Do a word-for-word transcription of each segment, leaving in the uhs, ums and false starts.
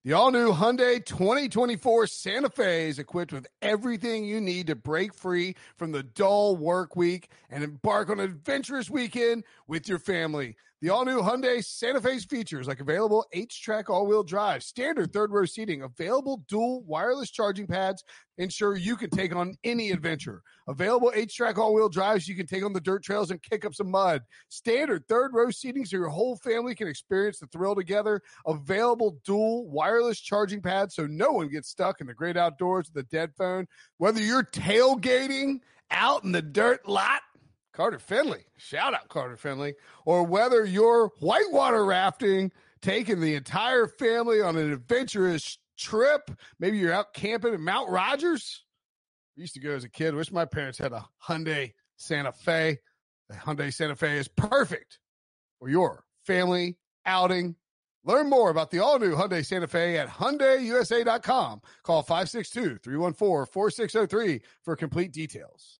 The all-new Hyundai twenty twenty-four Santa Fe is equipped with everything you need to break free from the dull work week and embark on an adventurous weekend with your family. The all-new Hyundai Santa Fe's features like available H-Track all-wheel drive, standard third-row seating, available dual wireless charging pads, ensure you can take on any adventure. Available H-Track all-wheel drives, you can take on the dirt trails and kick up some mud. Standard third-row seating so your whole family can experience the thrill together. Available dual wireless charging pads so no one gets stuck in the great outdoors with a dead phone. Whether you're tailgating out in the dirt lot, Carter Finley, shout out Carter Finley, or whether you're whitewater rafting, taking the entire family on an adventurous trip, maybe you're out camping in Mount Rogers. I used to go as a kid. Wish my parents had a Hyundai Santa Fe. The Hyundai Santa Fe is perfect for your family outing. Learn more about the all-new Hyundai Santa Fe at Hyundai U S A dot com. Call five six two, three one four, four six zero three for complete details.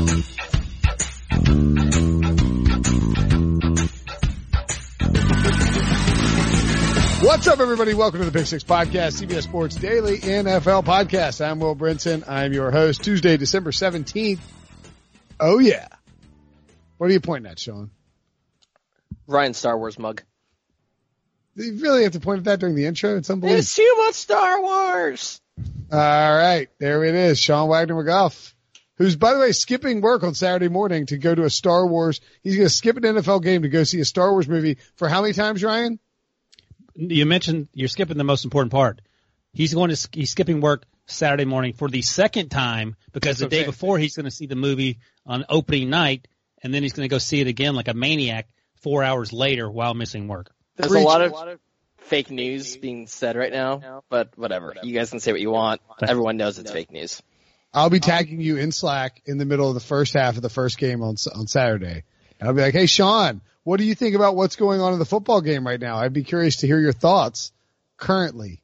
What's up, everybody? Welcome to the Pick Six Podcast, C B S Sports Daily N F L Podcast. I'm Will Brinson. I'm your host. Tuesday, December seventeenth. Oh, yeah. What are you pointing at, Sean? Ryan's Star Wars mug. You really have to point at that during the intro? It's unbelievable. It's too much Star Wars. All right. There it is. Sean Wagner McGough, who's, by the way, skipping work on Saturday morning to go to a Star Wars. He's going to skip an N F L game to go see a Star Wars movie for how many times, Ryan? You mentioned you're skipping the most important part. He's going to he's skipping work Saturday morning for the second time because the day before he's going to see the movie on opening night, and then he's going to go see it again like a maniac four hours later while missing work. There's a lot of fake news being said right now, but whatever. You guys can say what you want. Everyone knows it's fake news. I'll be tagging you in Slack in the middle of the first half of the first game on on Saturday, and I'll be like, "Hey, Sean, what do you think about what's going on in the football game right now? I'd be curious to hear your thoughts currently."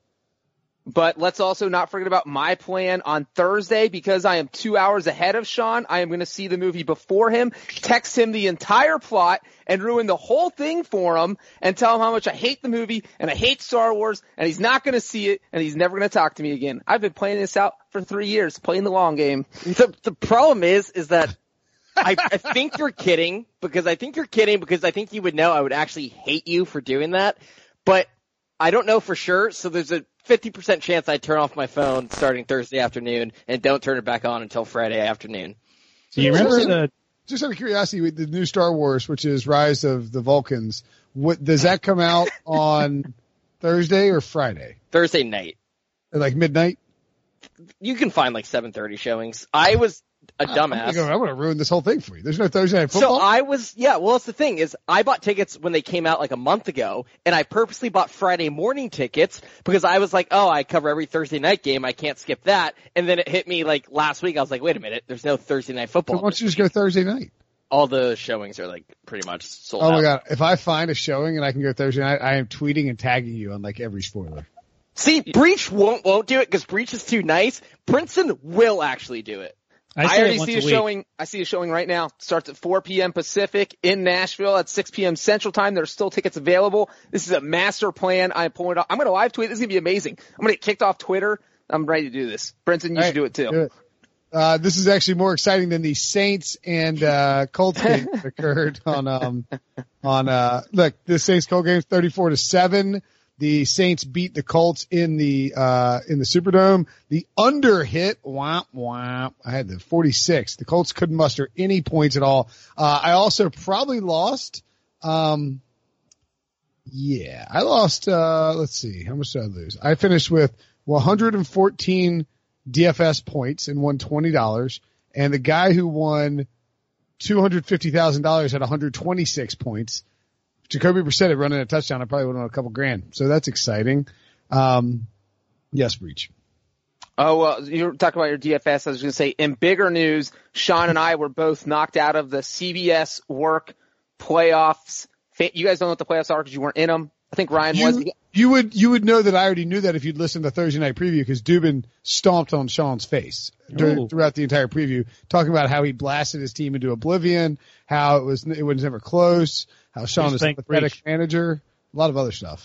But let's also not forget about my plan on Thursday because I am two hours ahead of Sean. I am going to see the movie before him, text him the entire plot, and ruin the whole thing for him and tell him how much I hate the movie and I hate Star Wars, and he's not going to see it, and he's never going to talk to me again. I've been playing this out for three years, playing the long game. The, the problem is, is that I, I think you're kidding because I think you're kidding because I think you would know I would actually hate you for doing that, but I don't know for sure, so there's a fifty percent chance I turn off my phone starting Thursday afternoon and don't turn it back on until Friday afternoon. Do you remember just, the just out of curiosity, with the new Star Wars, which is Rise of the Vulcans, what does that come out on Thursday or Friday? Thursday night. Or like midnight? You can find like seven thirty showings. I was a dumbass. I'm going to ruin this whole thing for you. There's no Thursday night football? So I was, yeah, well, that's the thing is I bought tickets when they came out like a month ago, and I purposely bought Friday morning tickets because I was like, oh, I cover every Thursday night game. I can't skip that. And then it hit me like last week. I was like, wait a minute, there's no Thursday night football. So why don't you just go Thursday night? All the showings are like pretty much sold oh out. Oh my God. If I find a showing and I can go Thursday night, I am tweeting and tagging you on like every spoiler. See, Breach won't, won't do it because Breach is too nice. Princeton will actually do it. I, I already see a, a showing. I see a showing right now. Starts at four p.m. Pacific in Nashville at six p.m. Central Time. There's still tickets available. This is a master plan. I'm pulling it off. I'm going to live tweet. This is going to be amazing. I'm going to get kicked off Twitter. I'm ready to do this. Brinson, you All should right, do it too. Do it. Uh, this is actually more exciting than the Saints and uh, Colts game that occurred on um on uh look, the Saints Colts game thirty-four to seven. The Saints beat the Colts in the, uh, in the Superdome. The under hit, womp, womp. I had the forty-six. The Colts couldn't muster any points at all. Uh, I also probably lost, um, yeah, I lost, uh, let's see, how much did I lose? I finished with one hundred fourteen D F S points and won twenty dollars. And the guy who won two hundred fifty thousand dollars had one hundred twenty-six points. Jacoby Brissett had running a touchdown. I probably would have won a couple grand. So that's exciting. Um, yes, Breach. Oh, well, you're talking about your D F S. I was going to say, in bigger news, Sean and I were both knocked out of the C B S work playoffs. You guys don't know what the playoffs are because you weren't in them. I think Ryan you, was. You would, you would know that I already knew that if you'd listened to Thursday Night Preview because Dubin stomped on Sean's face during, throughout the entire preview, talking about how he blasted his team into oblivion, how it was, it was never close, how Sean is a pathetic manager, a lot of other stuff.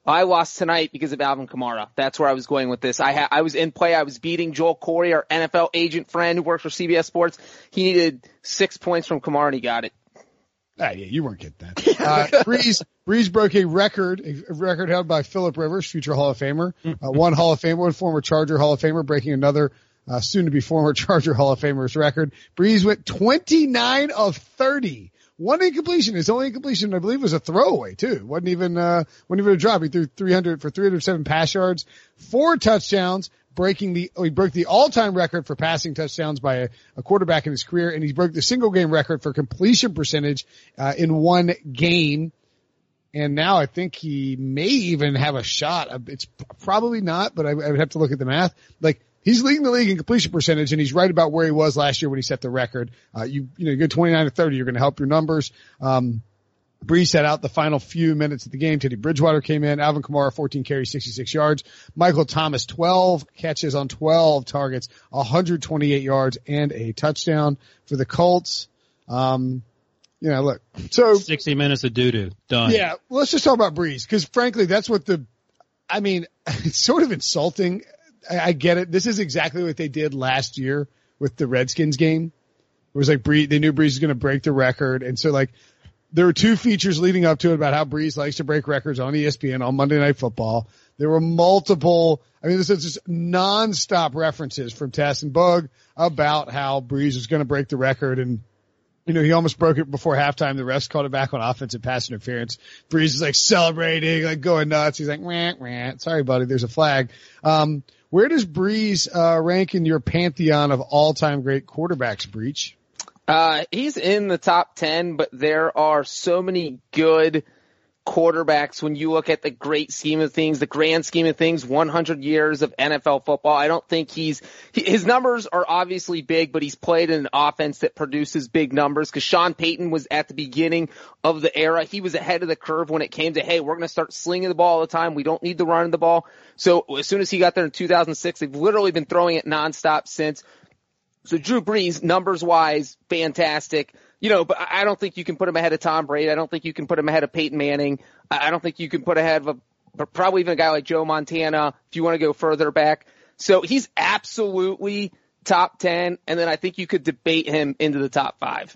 I lost tonight because of Alvin Kamara. That's where I was going with this. I ha- I was in play. I was beating Joel Corey, our N F L agent friend who works for C B S Sports. He needed six points from Kamara, and he got it. Ah, yeah, you weren't getting that. Uh, Breeze, Breeze broke a record, a record held by Phillip Rivers, future Hall of Famer. Uh, one Hall of Famer, one former Charger Hall of Famer, breaking another uh, soon-to-be former Charger Hall of Famer's record. Breeze went twenty-nine of thirty. One incompletion. His only incompletion, I believe, was a throwaway too. wasn't even uh, wasn't even a drop. He threw three hundred for three hundred seven pass yards, four touchdowns, breaking the oh, he broke the all-time record for passing touchdowns by a, a quarterback in his career, and he broke the single-game record for completion percentage uh, in one game. And now I think he may even have a shot. It's probably not, but I, I would have to look at the math. Like, he's leading the league in completion percentage, and he's right about where he was last year when he set the record. Uh, you, you know, you go twenty-nine to thirty, you're going to help your numbers. Um, Breeze set out the final few minutes of the game. Teddy Bridgewater came in. Alvin Kamara, fourteen carries, sixty-six yards. Michael Thomas, twelve catches on twelve targets, one hundred twenty-eight yards, and a touchdown for the Colts. Um, you know, look, so sixty minutes of doo-doo. Done. Yeah, let's just talk about Breeze, because frankly, that's what the, I mean, it's sort of insulting. I, I get it. This is exactly what they did last year with the Redskins game. It was like Breeze, they knew Breeze was going to break the record. And so like, there were two features leading up to it about how Breeze likes to break records on E S P N on Monday Night Football. There were multiple, I mean, this is just nonstop references from Tess and Bug about how Breeze was going to break the record. And, you know, he almost broke it before halftime. The refs called it back on offensive pass interference. Breeze is like celebrating, like going nuts. He's like, wah, wah. Sorry, buddy, there's a flag. Um, where does Breeze, uh, rank in your pantheon of all-time great quarterbacks, Breach? Uh, he's in the top ten, but there are so many good quarterbacks when you look at the great scheme of things, the grand scheme of things, one hundred years of N F L football. I don't think he's, his numbers are obviously big, but he's played in an offense that produces big numbers, because Sean Payton was at the beginning of the era. He was ahead of the curve when it came to, hey, we're going to start slinging the ball all the time. We don't need to run the ball. So as soon as he got there in two thousand six, they've literally been throwing it nonstop since. So Drew Brees, numbers-wise, fantastic. You know, but I don't think you can put him ahead of Tom Brady. I don't think you can put him ahead of Peyton Manning. I don't think you can put ahead of a, probably even a guy like Joe Montana if you want to go further back. So he's absolutely top ten, and then I think you could debate him into the top five.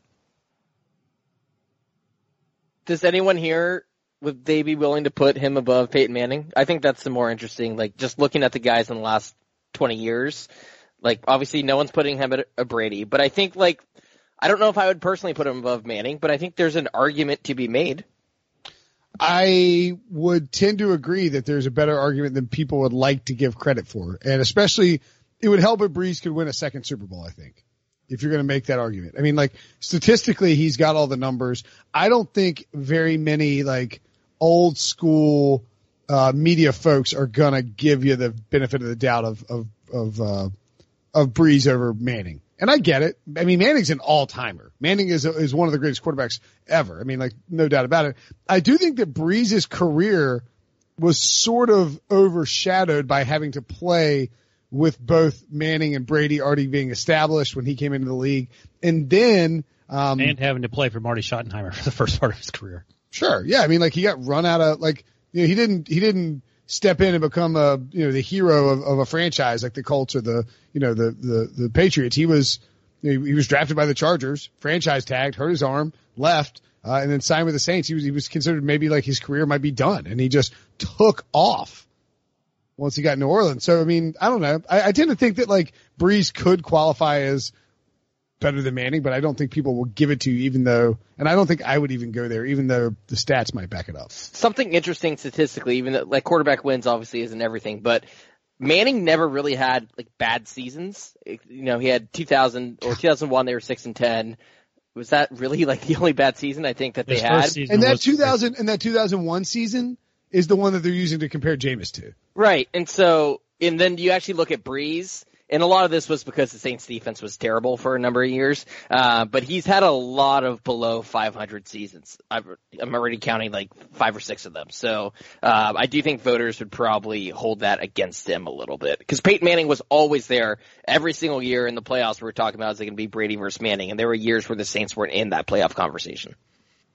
Does anyone here, would they be willing to put him above Peyton Manning? I think that's the more interesting, like, just looking at the guys in the last twenty years. Like, obviously, no one's putting him at a Brady, but I think, like, I don't know if I would personally put him above Manning, but I think there's an argument to be made. I would tend to agree that there's a better argument than people would like to give credit for. And especially, it would help if Breeze could win a second Super Bowl, I think, if you're going to make that argument. I mean, like, statistically, he's got all the numbers. I don't think very many, like, old school uh media folks are going to give you the benefit of the doubt of, of, of, uh, of Breeze over Manning. And I get it. I mean, Manning's an all-timer. Manning is is one of the greatest quarterbacks ever. I mean, like, no doubt about it. I do think that Breeze's career was sort of overshadowed by having to play with both Manning and Brady already being established when he came into the league. And then, um, and having to play for Marty Schottenheimer for the first part of his career. Sure. Yeah. I mean, like, he got run out of, like, you know, he didn't, he didn't, step in and become a, you know, the hero of, of a franchise like the Colts or the, you know, the, the, the Patriots. He was, you know, he was drafted by the Chargers, franchise tagged, hurt his arm, left, uh, and then signed with the Saints. He was, he was considered maybe like his career might be done, and he just took off once he got in New Orleans. So, I mean, I don't know. I, I tend to think that like Breeze could qualify as better than Manning, but I don't think people will give it to you, even though, and I don't think I would even go there, even though the stats might back it up. Something interesting statistically, even though, like, quarterback wins obviously isn't everything, but Manning never really had, like, bad seasons. You know, he had two thousand or two thousand one, they were six and ten. Was that really, like, the only bad season I think that they His had? And that two thousand and that two thousand one season is the one that they're using to compare Jameis to. Right. And so, and then you actually look at Breeze, and a lot of this was because the Saints defense was terrible for a number of years. Uh, but he's had a lot of below five hundred seasons. I've, I'm already counting like five or six of them. So, uh, I do think voters would probably hold that against him a little bit. Because Peyton Manning was always there every single year in the playoffs. We were talking about, is it going to be Brady versus Manning? And there were years where the Saints weren't in that playoff conversation.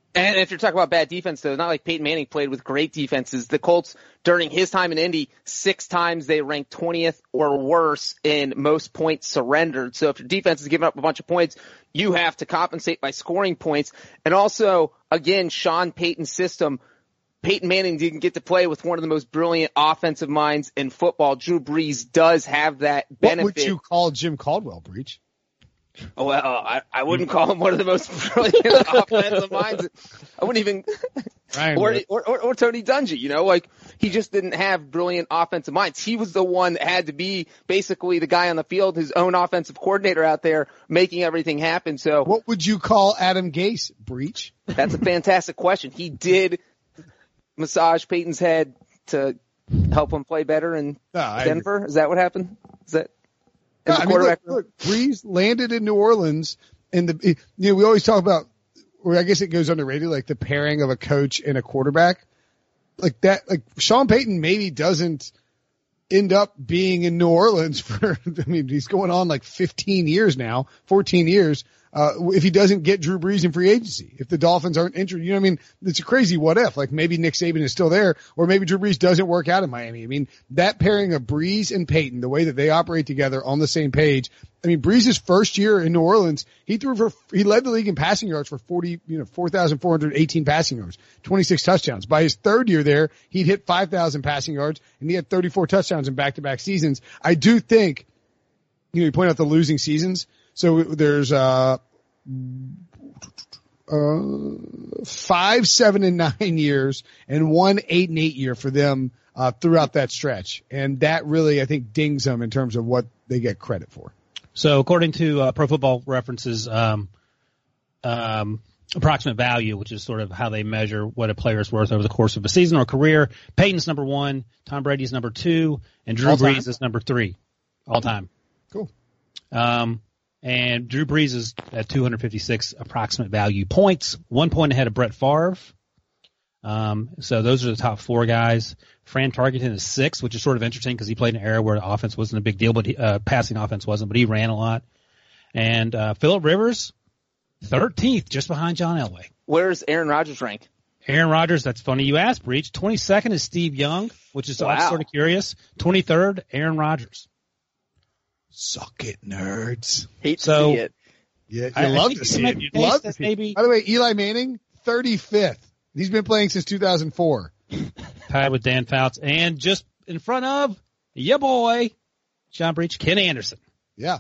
And if you're talking about bad defense, though, not like Peyton Manning played with great defenses. The Colts, during his time in Indy, six times they ranked twentieth or worse in most points surrendered. So if your defense is giving up a bunch of points, you have to compensate by scoring points. And also, again, Sean Payton's system, Peyton Manning didn't get to play with one of the most brilliant offensive minds in football. Drew Brees does have that benefit. What would you call Jim Caldwell, Breach? Well, I, I wouldn't call him one of the most brilliant offensive minds. I wouldn't even, or, or, or, or Tony Dungy, you know, like he just didn't have brilliant offensive minds. He was the one that had to be basically the guy on the field, his own offensive coordinator out there making everything happen. So what would you call Adam Gase, Breach? That's a fantastic question. He did massage Peyton's head to help him play better in no, Denver. Agree. Is that what happened? Is that? Yeah, I mean, look, look, Brees landed in New Orleans, and the you know we always talk about, or I guess it goes underrated, like the pairing of a coach and a quarterback, like that. Like Sean Payton maybe doesn't end up being in New Orleans for. I mean, he's going on like fifteen years now, fourteen years. Uh, if he doesn't get Drew Brees in free agency, if the Dolphins aren't injured, you know what I mean? It's a crazy what if, like maybe Nick Saban is still there, or maybe Drew Brees doesn't work out in Miami. I mean, that pairing of Brees and Payton, the way that they operate together on the same page. I mean, Brees' first year in New Orleans, he threw for, he led the league in passing yards for forty, you know, four thousand four hundred eighteen passing yards, twenty-six touchdowns. By his third year there, he'd hit five thousand passing yards, and he had thirty-four touchdowns in back-to-back seasons. I do think, you know, you point out the losing seasons. So there's, uh, Uh, five, seven, and nine years, and one eight and eight year for them uh, throughout that stretch, and that really I think dings them in terms of what they get credit for. So, according to uh, Pro Football References, um, um, approximate value, which is sort of how they measure what a player is worth over the course of a season or career, Peyton's number one, Tom Brady's number two, and Drew Brees is number three, all time. Cool. Um. And Drew Brees is at two hundred fifty-six approximate value points, one point ahead of Brett Favre. Um, so those are the top four guys. Fran Tarkenton is six, which is sort of interesting because he played in an era where the offense wasn't a big deal, but he, uh, passing offense wasn't, but he ran a lot. And uh, Phillip Rivers, thirteenth, just behind John Elway. Where's Aaron Rodgers rank? Aaron Rodgers, that's funny you asked, Breach. twenty-second is Steve Young, which is wow. sort of curious. twenty-third, Aaron Rodgers. Suck it, nerds. Hate so, to see it. Yeah, you I, love I to see it. You'd love to see maybe. By the way, Eli Manning, thirty-fifth. He's been playing since two thousand four. Tied with Dan Fouts. And just in front of, yeah, boy, John Breach, Ken Anderson. Yeah.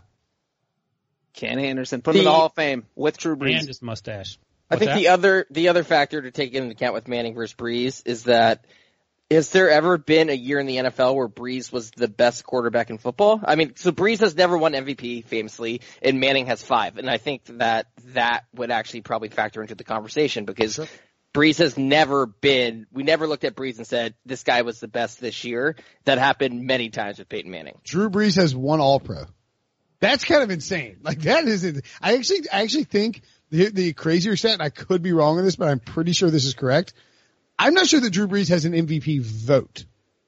Ken Anderson. Put him in the Hall of Fame with Drew Brees. And his mustache. What's I think that? the other the other factor to take into account with Manning versus Brees is that has there ever been a year in the N F L where Brees was the best quarterback in football? I mean, so Brees has never won M V P famously, and Manning has five. And I think that that would actually probably factor into the conversation because sure. Brees has never been – we never looked at Brees and said this guy was the best this year. That happened many times with Peyton Manning. Drew Brees has one All-Pro. That's kind of insane. Like, that is – I actually I actually think the, the crazier stat, and I could be wrong on this, but I'm pretty sure this is correct – I'm not sure that Drew Brees has an M V P vote.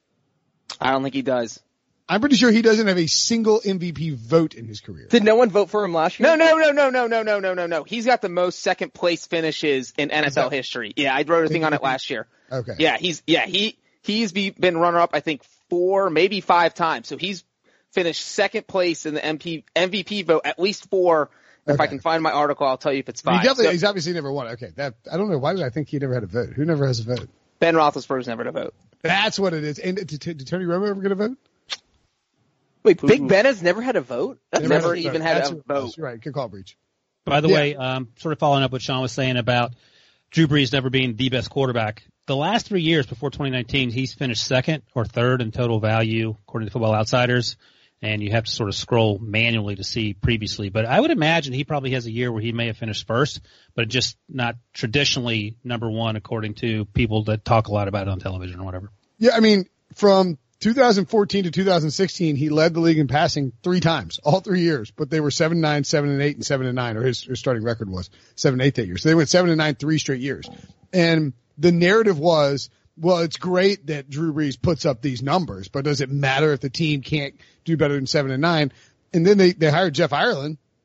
I don't think he does. I'm pretty sure he doesn't have a single M V P vote in his career. Did no one vote for him last year? No, no, no, no, no, no, no, no, no, no. He's got the most second place finishes in N F L history. Yeah, I wrote a thing on it last year. Okay. Yeah, he's yeah he he's be, been runner up I think four maybe five times. So he's finished second place in the M V P vote at least four. If okay. I can find my article, I'll tell you if it's five. He definitely, so, he's obviously never won. Okay, that I don't know. Why did I think he never had a vote? Who never has a vote? Ben Roethlisberger's never had a vote. That's what it is. And did, did Tony Romo ever get a vote? Wait, Big Ben has never had a vote? That's never, never even had That's a vote. You're right. Good call, Breach. By the yeah. way, um, sort of following up what Sean was saying about Drew Brees never being the best quarterback. The last three years before twenty nineteen, he's finished second or third in total value, according to Football Outsiders. And you have to sort of scroll manually to see previously. But I would imagine he probably has a year where he may have finished first, but just not traditionally number one according to people that talk a lot about it on television or whatever. Yeah, I mean, from two thousand fourteen to two thousand sixteen, he led the league in passing three times, all three years. But they were seven and nine, seven and eight, and seven and nine, or his, his starting record was seven and eight that year. So they went seven and nine three straight years. And the narrative was, well, it's great that Drew Brees puts up these numbers, but does it matter if the team can't do better than seven and nine? And then they, they hired Jeff Ireland,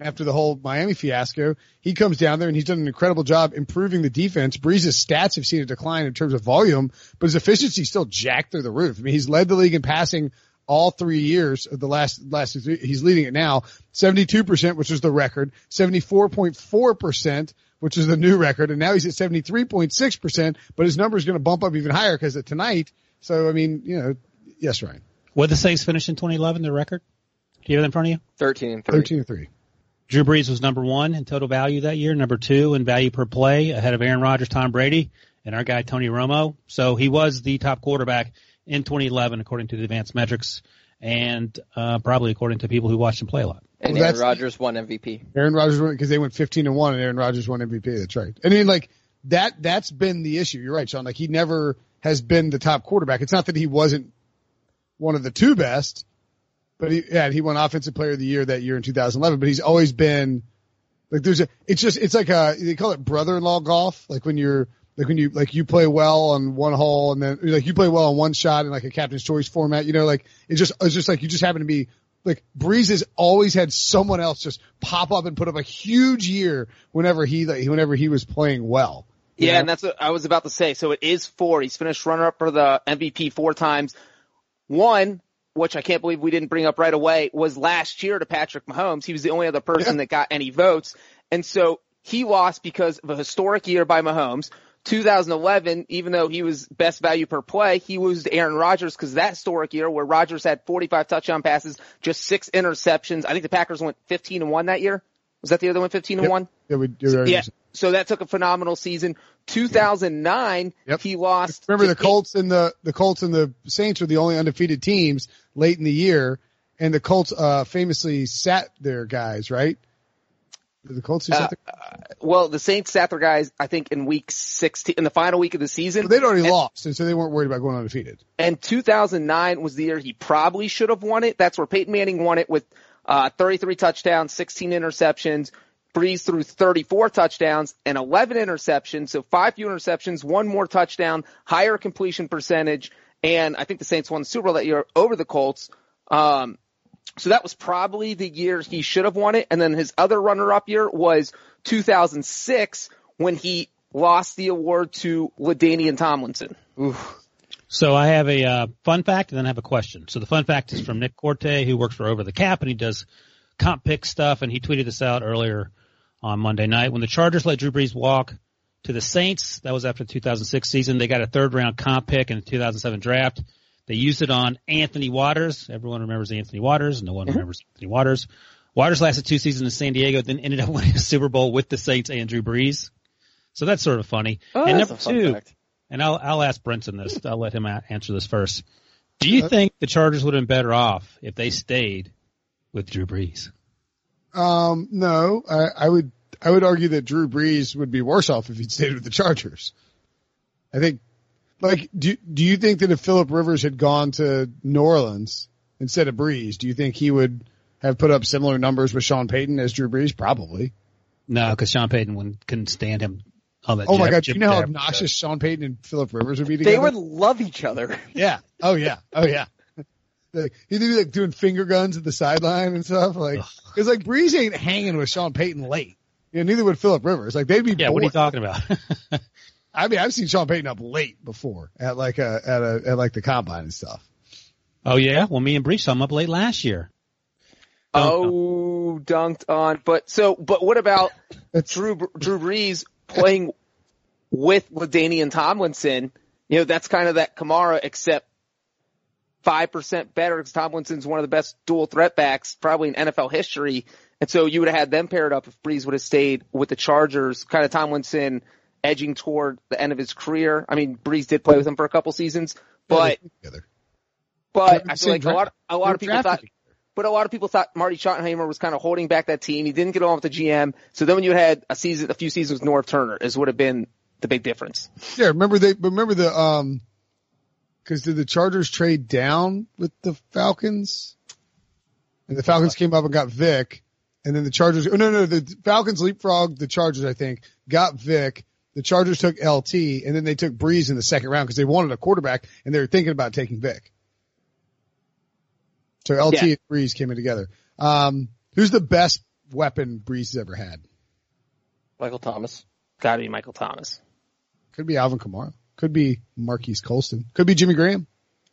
after the whole Miami fiasco. He comes down there and he's done an incredible job improving the defense. Breeze's stats have seen a decline in terms of volume, but his efficiency still jacked through the roof. I mean, he's led the league in passing all three years of the last, last, he's leading it now, seventy-two percent, which is the record, seventy-four point four percent, which is the new record, and now he's at seventy-three point six percent, but his number is going to bump up even higher because of tonight. So, I mean, you know, yes, Ryan. What did the Saints finish in twenty eleven, their record? Do you have it in front of you? thirteen and three. thirteen and three. Drew Brees was number one in total value that year, number two in value per play, ahead of Aaron Rodgers, Tom Brady, and our guy Tony Romo. So he was the top quarterback in twenty eleven, according to the advanced metrics, and uh, probably according to people who watched him play a lot. And Well, Aaron that's- Rodgers won M V P. Aaron Rodgers won because they went fifteen and one and Aaron Rodgers won M V P. That's right. I mean, like that, that's been the issue. You're right, Sean. Like he never has been the top quarterback. It's not that he wasn't one of the two best, but he, yeah, he won offensive player of the year that year in two thousand eleven, but he's always been like, there's a, it's just, it's like a, they call it brother-in-law golf. Like when you're, like when you, like you play well on one hole and then like you play well on one shot in like a captain's choice format, you know, like it's just, it's just like you just happen to be, like Breeze has always had someone else just pop up and put up a huge year whenever he, like, whenever he was playing well. you Yeah, know? and that's what I was about to say. So it is four. He's finished runner-up for the M V P four times. One, which I can't believe we didn't bring up right away, was last year to Patrick Mahomes. He was the only other person Yeah. that got any votes. And so he lost because of a historic year by Mahomes. two thousand eleven, even though he was best value per play, he was Aaron Rodgers because that historic year where Rodgers had forty-five touchdown passes, just six interceptions. I think the Packers went fifteen and one that year. Was that the year they went fifteen and one? Yeah, we, you're right. Yeah. So that took a phenomenal season. two thousand nine, Yep. he lost. Remember to the Colts and the, the Colts and the Saints were the only undefeated teams late in the year, and the Colts, uh, famously sat their guys, right? Did the Colts who sat their Well, the Saints sat their guys, I think, in week sixteen, in the final week of the season. Well, they'd already and, lost, and so they weren't worried about going undefeated. And two thousand nine was the year he probably should have won it. That's where Peyton Manning won it with uh thirty-three touchdowns, sixteen interceptions. Breeze threw thirty-four touchdowns and eleven interceptions, so five fewer interceptions, one more touchdown, higher completion percentage, and I think the Saints won the Super Bowl that year over the Colts. Um, so that was probably the year he should have won it. And then his other runner-up year was two thousand six when he lost the award to LaDainian Tomlinson. Oof. So I have a uh, fun fact and then I have a question. So the fun fact is from Nick Corte, who works for Over the Cap, and he does comp pick stuff, and he tweeted this out earlier on Monday night. When the Chargers let Drew Brees walk to the Saints, that was after the two thousand six season, they got a third-round comp pick in the two thousand seven draft. They used it on Anthony Waters. Everyone remembers Anthony Waters. No one remembers Anthony Waters. Waters lasted two seasons in San Diego, then ended up winning a Super Bowl with the Saints and Drew Brees. So that's sort of funny. Oh, and that's number a fun two, fact. and I'll, I'll ask Brenton this. I'll let him a- answer this first. Do you think the Chargers would have been better off if they stayed with Drew Brees? Um, no, I, I would, I would argue that Drew Brees would be worse off if he'd stayed with the Chargers. I think, like, do, do you think that if Phillip Rivers had gone to New Orleans instead of Brees, do you think he would have put up similar numbers with Sean Payton as Drew Brees? Probably. No, because Sean Payton wouldn't, couldn't stand him. All that Oh my jab- God. Do you know how jab- obnoxious Sean Payton and Phillip Rivers would be together? They would love each other. Yeah. Oh yeah. Oh yeah. Like, he'd be like doing finger guns at the sideline and stuff. Like, cause like Breeze ain't hanging with Sean Payton late. You know, neither would Phillip Rivers. Like they'd be Yeah, bored. what are you talking about? I mean, I've seen Sean Payton up late before at like a, at a, at like the combine and stuff. Oh yeah? Well, me and Brees saw him up late last year. Oh, dunked on. But so, but what about It's Drew Drew Brees playing with LaDainian Tomlinson? You know, that's kind of that Kamara, except five percent better because Tomlinson's one of the best dual threat backs probably in N F L history. And so you would have had them paired up if Brees would have stayed with the Chargers, kind of Tomlinson edging toward the end of his career. I mean, Brees did play with him for a couple seasons, but, together. but They're I feel like a draft- lot, a lot of they're people thought, drafted. but a lot of people thought Marty Schottenheimer was kind of holding back that team. He didn't get along with the G M. So then when you had a season, a few seasons with Norv Turner is would have been the big difference. Yeah. Remember they, remember the, um, cause did the Chargers trade down with the Falcons? And the Falcons came up and got Vic. And then the Chargers, oh no, no, the Falcons leapfrogged the Chargers, I think, got Vic. The Chargers took L T, and then they took Breeze in the second round because they wanted a quarterback, and they were thinking about taking Vic. So L T Yeah. and Breeze came in together. Um, who's the best weapon Brees has ever had? Michael Thomas. Got to be Michael Thomas. Could be Alvin Kamara. Could be Marquise Colston. Could be Jimmy Graham.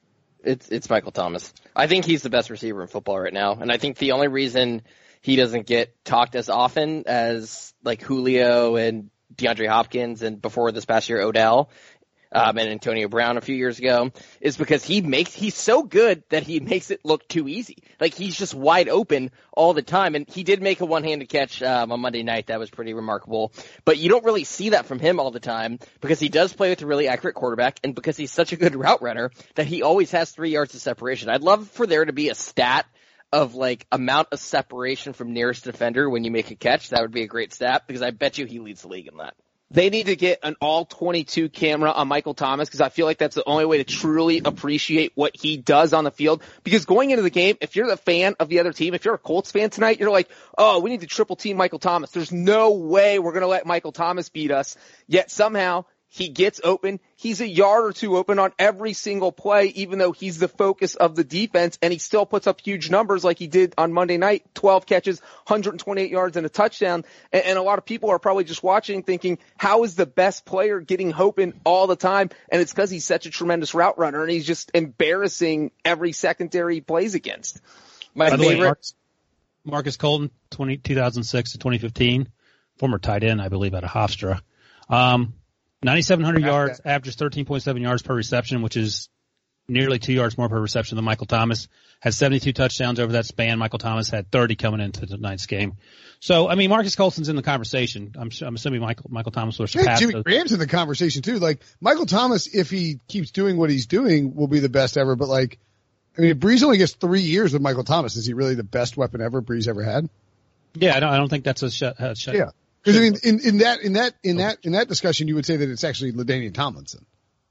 It's it's Michael Thomas. I think he's the best receiver in football right now, and I think the only reason he doesn't get talked as often as like Julio and DeAndre Hopkins and before this past year Odell um, and Antonio Brown a few years ago is because he makes he's so good that he makes it look too easy. Like he's just wide open all the time, and he did make a one-handed catch um, on Monday night that was pretty remarkable. But you don't really see that from him all the time because he does play with a really accurate quarterback, and because he's such a good route runner that he always has three yards of separation. I'd love for there to be a stat of like amount of separation from nearest defender when you make a catch. That would be a great stat because I bet you he leads the league in that. They need to get an all twenty-two camera on Michael Thomas because I feel like that's the only way to truly appreciate what he does on the field. Because going into the game, if you're the fan of the other team, if you're a Colts fan tonight, you're like, oh, we need to triple team Michael Thomas. There's no way we're going to let Michael Thomas beat us. Yet somehow he gets open. He's a yard or two open on every single play, even though he's the focus of the defense, and he still puts up huge numbers like he did on Monday night, twelve catches, one hundred twenty-eight yards, and a touchdown. And, and a lot of people are probably just watching thinking, how is the best player getting open all the time? And it's because he's such a tremendous route runner, and he's just embarrassing every secondary he plays against. My By the way, favorite. Marcus, Marcus Colton, twenty, two thousand six to twenty fifteen, former tight end, I believe, out of Hofstra. Um, ninety-seven hundred yards, averages thirteen point seven yards per reception, which is nearly two yards more per reception than Michael Thomas. Has seventy-two touchdowns over that span. Michael Thomas had thirty coming into tonight's game. So, I mean, Marcus Colston's in the conversation. I'm, I'm assuming Michael, Michael Thomas will surpass Jimmy those. Graham's in the conversation too. Like Michael Thomas, if he keeps doing what he's doing, will be the best ever. But like, I mean, if Brees only gets three years with Michael Thomas, is he really the best weapon ever Brees ever had? Yeah, I don't, I don't think that's a shut. Uh, shut Yeah. Because I mean, in, in that in that in that in that discussion, you would say that it's actually LaDainian Tomlinson,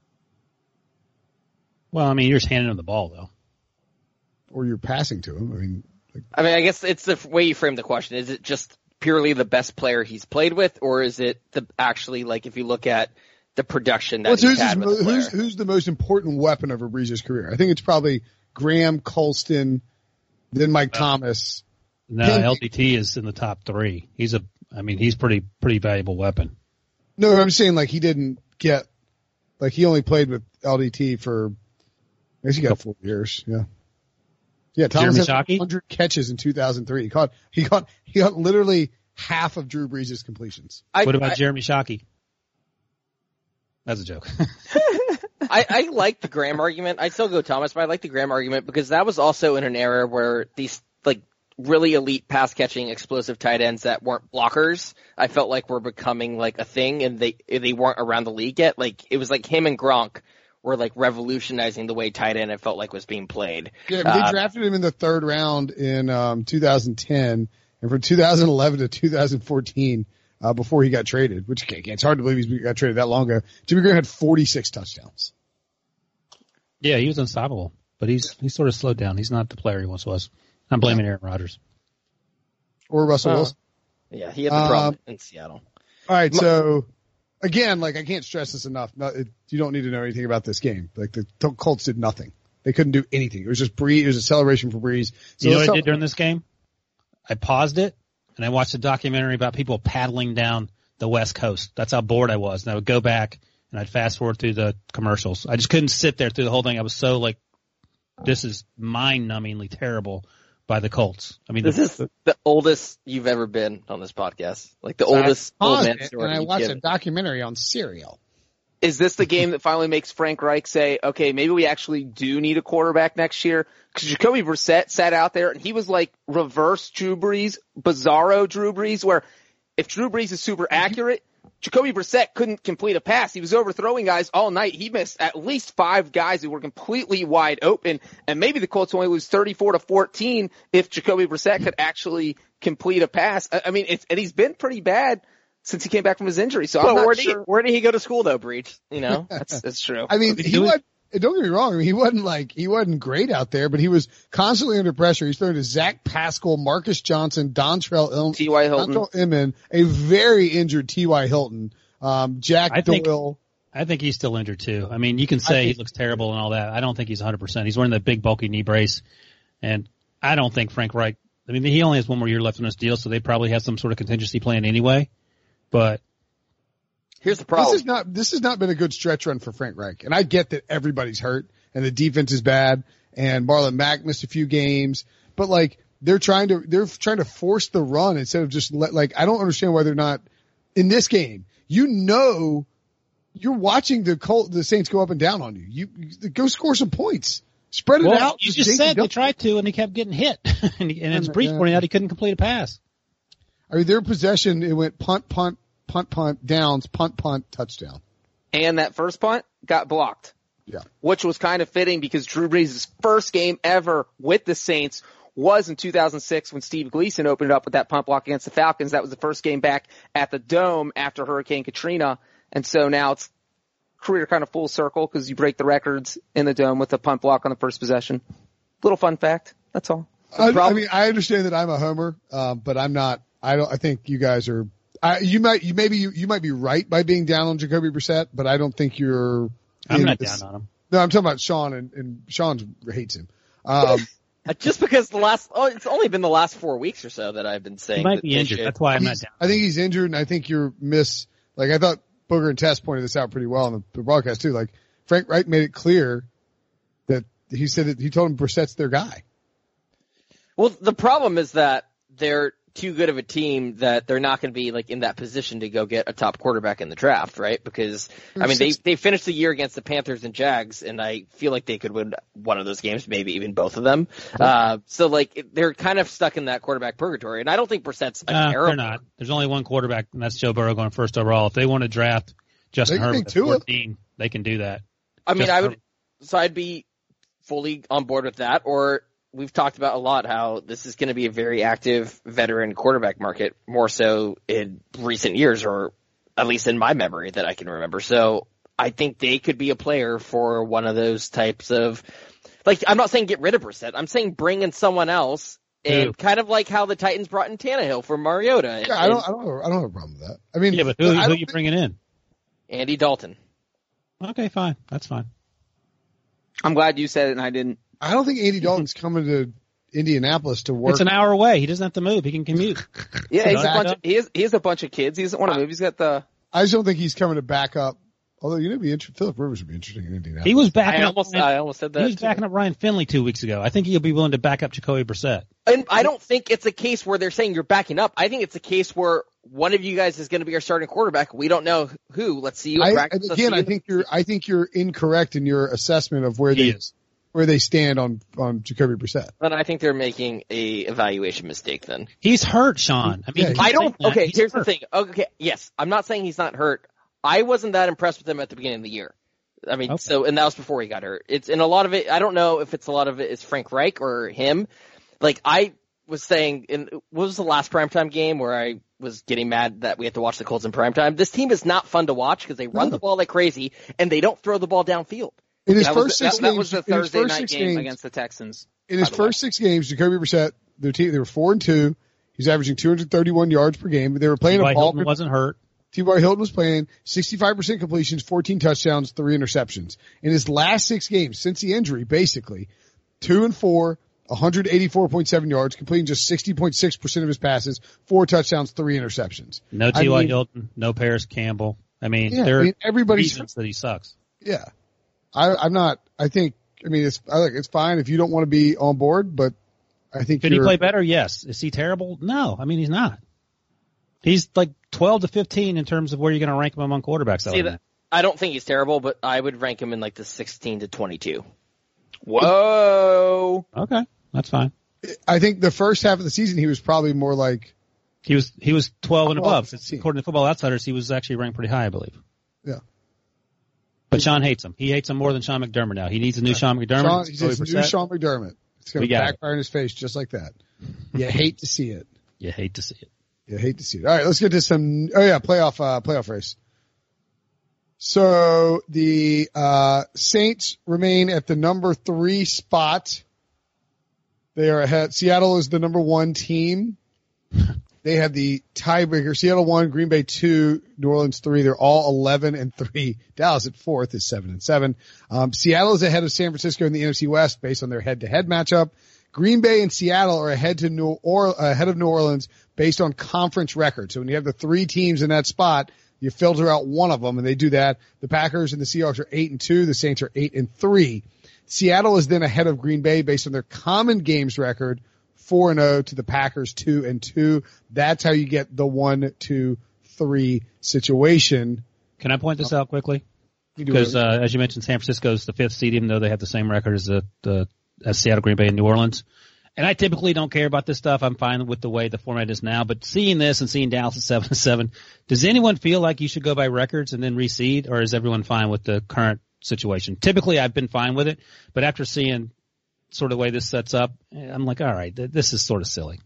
Well, I mean, you're just handing him the ball, though. or you're passing to him. I mean, like, I mean, I guess it's the way you frame the question. Is it just purely the best player he's played with, or is it the actually like if you look at the production that what's- he's who's, had his- with the player? who's who's the most important weapon of Brees' career? I think it's probably Graham, Colston, then Mike Thomas. No, Pin- L D T is in the top three. He's a, I mean, he's pretty pretty valuable weapon. No, I'm saying like he didn't get, like he only played with L D T for, I guess he got four years. Yeah. Yeah. Thomas Jeremy had Shockey? one hundred catches in two thousand three. He caught, he caught, he got literally half of Drew Brees' completions. I, What about I, Jeremy Shockey? That's a joke. I, I like the Graham argument. I still go Thomas, but I like the Graham argument because that was also in an era where these like really elite pass catching explosive tight ends that weren't blockers, I felt like were becoming like a thing, and they they weren't around the league yet. Like it was like him and Gronk were like revolutionizing the way tight end it felt like was being played. Yeah, they Uh, drafted him in the third round in um, two thousand ten, and from two thousand eleven to two thousand fourteen, uh, before he got traded, which okay, it's hard to believe he got traded that long ago. Jimmy Graham had forty-six touchdowns. Yeah, he was unstoppable, but he's he's sort of slowed down. He's not the player he once was. I'm blaming Aaron Rodgers. Or Russell Oh. Wilson. Yeah, he had the Um, problem in Seattle. All right, so again, like I can't stress this enough. No, it, you don't need to know anything about this game. Like the Colts did nothing. They couldn't do anything. It was just Brees. It was a celebration for Brees. So You know let's what I talk- did during this game? I paused it and I watched a documentary about people paddling down the West Coast. That's how bored I was. And I would go back and I'd fast forward through the commercials. I just couldn't sit there through the whole thing. I was so like, this is mind-numbingly terrible by the Colts. I mean, This the, is the oldest you've ever been on this podcast. Like the So I oldest old paused man it, story. and I you've watched a given. documentary on cereal. Is this the game that finally makes Frank Reich say, okay, maybe we actually do need a quarterback next year? Because Jacoby Brissett sat out there and he was like reverse Drew Brees, bizarro Drew Brees, where if Drew Brees is super accurate, Jacoby Brissett couldn't complete a pass. He was overthrowing guys all night. He missed at least five guys who were completely wide open, and maybe the Colts only lose thirty-four to fourteen if Jacoby Brissett could actually complete a pass. I, I mean, it's, and he's been pretty bad since he came back from his injury. So I'm Well, not where did sure. he, where did he go to school though, Breach? You know, That's, that's true. I mean, He he do it- wasn't, don't get me wrong. I mean, he wasn't like, he wasn't great out there, but he was constantly under pressure. He's throwing to Zach Pascal, Marcus Johnson, Dontrell Il- T Y. Hilton. Dontrell Inman, a very injured T Y. Hilton, um, Jack I think- Doyle. I think he's still injured too. I mean, you can say think- he looks terrible and all that. I don't think he's one hundred percent. He's wearing the big bulky knee brace, and I don't think Frank Reich I mean, he only has one more year left on his deal, so they probably have some sort of contingency plan anyway. But here's the problem. This is not, this has not been a good stretch run for Frank Reich. And I get that everybody's hurt and the defense is bad and Marlon Mack missed a few games, but like they're trying to, they're trying to force the run instead of just let, like, I don't understand why they're not in this game. You know, you're watching the Col- the Saints go up and down on you. You, you go score some points. Spread it well, out. You just said they tried to, and he kept getting hit. and, he, and it's brief pointing out he couldn't complete a pass. I mean, their possession, it went punt, punt, punt, punt, downs, punt, punt, touchdown. And that first punt got blocked. Yeah. Which was kind of fitting because Drew Brees' first game ever with the Saints was in two thousand six when Steve Gleason opened it up with that punt block against the Falcons. That was the first game back at the Dome after Hurricane Katrina. And so now it's career kind of full circle because you break the records in the Dome with a punt block on the first possession. Little fun fact. That's all. I, I mean, I understand that I'm a homer, um, but I'm not. I don't. I think you guys are. I, you might. You maybe you, you might be right by being down on Jacoby Brissett, but I don't think you're. I'm not this, down on him. No, I'm talking about Sean, and, and Sean hates him. Um, Just because the last, oh, it's only been the last four weeks or so that I've been saying. He might that be injured. should. That's why I'm not down. I think he's injured, and I think you're miss. Like I thought, Booger and Tess pointed this out pretty well on the, the broadcast too. Like Frank Reich made it clear that he said that he told him Brissett's their guy. Well, the problem is that they're too good of a team that they're not going to be like in that position to go get a top quarterback in the draft, right? Because I mean, they they finished the year against the Panthers and Jags, and I feel like they could win one of those games, maybe even both of them. Uh, so like they're kind of stuck in that quarterback purgatory, and I don't think Brissett's a Uh, terrible. they're not. There's only one quarterback, and that's Joe Burrow going first overall. If they want to draft Justin They can Herbert take at Tua. fourteen, they can do that. I mean, Justin I would. Herbert. So I'd be fully on board with that, or. We've talked about a lot how this is going to be a very active veteran quarterback market, more so in recent years, or at least in my memory that I can remember. So I think they could be a player for one of those types of, like, I'm not saying get rid of Brissett. I'm saying bring in someone else, and Who? kind of like how the Titans brought in Tannehill for Mariota. And, Yeah, I don't. I don't. Have, I don't have a problem with that. I mean, Yeah, but who, I who don't are you think- bringing in? Andy Dalton. Okay, fine. That's fine. I'm glad you said it and I didn't. I don't think Andy Dalton's coming to Indianapolis to work. It's an hour away. He doesn't have to move. He can commute. Yeah, he's a Back bunch. up. Of, he has he has a bunch of kids. He doesn't want to move. He's got the. I just don't think he's coming to back up. Although you know, it'd be interesting. Philip Rivers would be interesting in Indianapolis. He was backing I up. almost, Ryan, I almost said that. he was too. backing up Ryan Finley two weeks ago. I think he'll be willing to back up Jacoby Brissett. And I don't think it's a case where they're saying you're backing up. I think it's a case where one of you guys is going to be our starting quarterback. We don't know who. Let's see you in I, practice. and Let's again, see I you- think you're. I think you're incorrect in your assessment of where He they is. where they stand on on Jacoby Brissett. Then I think they're making a evaluation mistake. Then He's hurt, Sean. I mean, Yeah, you I don't. think that. Okay, He's here's hurt. the thing. Okay, yes, I'm not saying he's not hurt. I wasn't that impressed with him at the beginning of the year. I mean, Okay. so and that was before he got hurt. It's and a lot of it. I don't know if it's a lot of it is Frank Reich or him. Like I was saying, in what was the last primetime game where I was getting mad that we had to watch the Colts in primetime? This team is not fun to watch because they run No. the ball like crazy and they don't throw the ball downfield. In his That first was, six that, games, that was the in his Thursday first night six game games, against the Texans. in his by the way. first six games, Jacoby Brissett, their team, they were four and two. He's averaging two hundred thirty-one yards per game. They were playing T Y a ball. Hilton wasn't hurt. T Y Hilton was playing sixty-five percent completions, fourteen touchdowns, three interceptions. In his last six games since the injury, basically, two and four, one eighty-four point seven yards, completing just sixty point six percent of his passes, four touchdowns, three interceptions. No I T Y mean- Hilton. No Paris Campbell. I mean, Yeah, there I mean, are everybody's, reasons that he sucks. yeah. I, I'm not, I think, I mean, it's, I like, it's fine if you don't want to be on board, but I think Could he you're, play better? Yes. Is he terrible? No. I mean, he's not. He's like twelve to fifteen in terms of where you're going to rank him among quarterbacks. I See would that? I don't think he's terrible, but I would rank him in like the sixteen to twenty-two. Whoa. imagine. Okay. That's fine. I think the first half of the season, he was probably more like, He was, he was twelve and twelve, above. fifteen. According to Football Outsiders, he was actually ranked pretty high, I believe. yeah. But Sean hates him. He hates him more than Sean McDermott now. He needs a new Sean McDermott. Sean, he's Jacoby his new Brissett. Sean McDermott. It's going We to got it. backfire in his face just like that. You hate to see it. You hate to see it. You hate to see it. All right, let's get to some. Oh yeah, playoff uh, playoff race. So the uh, Saints remain at the number three spot. They are ahead. Seattle is the number one team. They have the tiebreaker. Seattle one, Green Bay two, New Orleans three. They're all eleven and three. Dallas at fourth is seven and seven. Um, Seattle is ahead of San Francisco in the N F C West based on their head-to-head matchup. Green Bay and Seattle are ahead to New or ahead of New Orleans based on conference record. So when you have the three teams in that spot, you filter out one of them, and they do that. The Packers and the Seahawks are eight and two. The Saints are eight and three. Seattle is then ahead of Green Bay based on their common games record, four and oh to the Packers two and two. That's how you get the one, two, three situation. Can I point this out quickly? Because uh, as you mentioned, San Francisco's the fifth seed, even though they have the same record as the, the as Seattle, Green Bay, and New Orleans. And I typically don't care about this stuff. I'm fine with the way the format is now. But seeing this and seeing Dallas at seven and seven, does anyone feel like you should go by records and then reseed, or is everyone fine with the current situation? Typically, I've been fine with it, but after seeing sort of the way this sets up, I'm like, all right, th- this is sort of silly.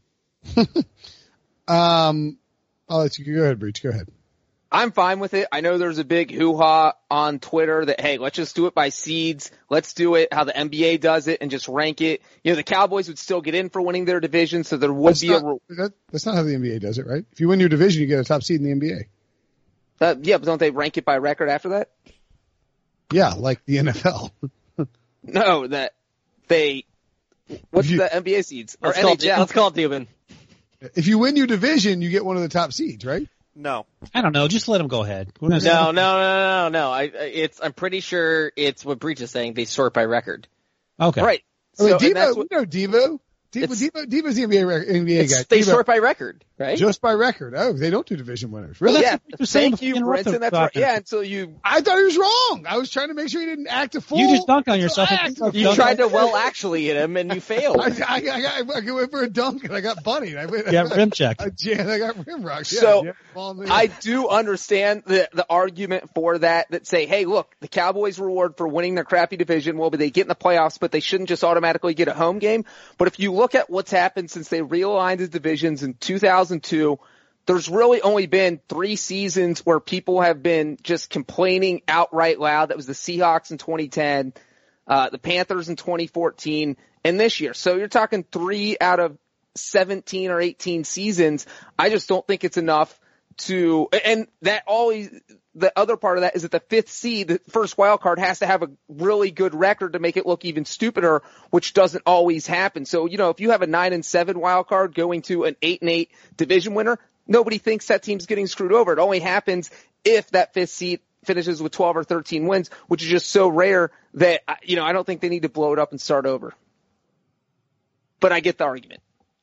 um, I'll let you go ahead, Breach. Go ahead. I'm fine with it. I know there's a big hoo-ha on Twitter that, hey, let's just do it by seeds. Let's do it how the N B A does it and just rank it. You know, the Cowboys would still get in for winning their division, so there would that's be not, a that, that's not how the N B A does it, right? If you win your division, you get a top seed in the N B A. That, yeah, but don't they rank it by record after that? Yeah, like the N F L. No, that they what's you, the N B A seeds? Or let's, N call H L? it, let's call it Dubin. If you win your division, you get one of the top seeds, right? No. I don't know. Just let them go ahead. No, no, no, no, no. I, it's, I'm pretty sure it's what Breach is saying. They sort by record. Okay. Right. I mean, So, and Devo, that's we what, know Devo. Devo, Devo, Devo's the N B A, rec- N B A guy. They Devo, sort by record, right? just by record. Oh, they don't do division winners. Really? yeah, what you're saying thank you, before you Brinson. That's right. Yeah, until you I thought he was wrong. I was trying to make sure he didn't act a fool. You just dunked on yourself. Act a You fool. tried to well actually hit him and you failed. I, I, I, got, I went for a dunk and I got bunnied. I went, Yeah, rim check. I, jammed, I got rim rocked. Yeah, So, yeah, ball in the- I do understand the the argument for that, that say, hey, look, the Cowboys' reward for winning their crappy division will be they get in the playoffs, but they shouldn't just automatically get a home game. But if you look at what's happened since they realigned the divisions in two thousand two, there's really only been three seasons where people have been just complaining outright loud. That was the Seahawks in twenty ten, uh, the Panthers in twenty fourteen, and this year. So you're talking three out of seventeen or eighteen seasons. I just don't think it's enough to, and that always, the other part of that is that the fifth seed, the first wild card, has to have a really good record to make it look even stupider, which doesn't always happen. So, you know, if you have a nine and seven wild card going to an eight and eight division winner, nobody thinks that team's getting screwed over. It only happens if that fifth seed finishes with twelve or thirteen wins, which is just so rare that, you know, I don't think they need to blow it up and start over. But I get the argument.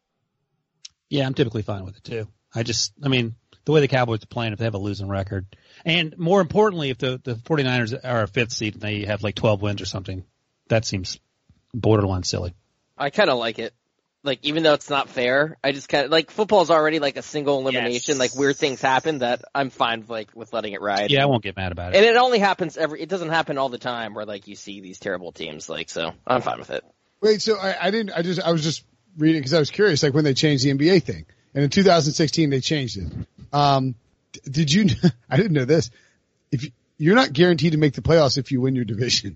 Yeah, I'm typically fine with it too. I just, I mean, the way the Cowboys are playing, if they have a losing record, and more importantly, if the, the 49ers are a fifth seed and they have like twelve wins or something, that seems borderline silly. I kind of like it. Like, even though it's not fair, I just kind of, like, football's already like a single elimination, Yes. like weird things happen that I'm fine with, like, with letting it ride. Yeah, I won't get mad about it. And it only happens every, it doesn't happen all the time where, like, you see these terrible teams, like, so I'm fine with it. Wait, so I, I didn't, I just, I was just reading because I was curious, like when they changed the N B A thing. And in two thousand sixteen, they changed it. Um, d- did you, I didn't know this. If you, you're not guaranteed to make the playoffs if you win your division.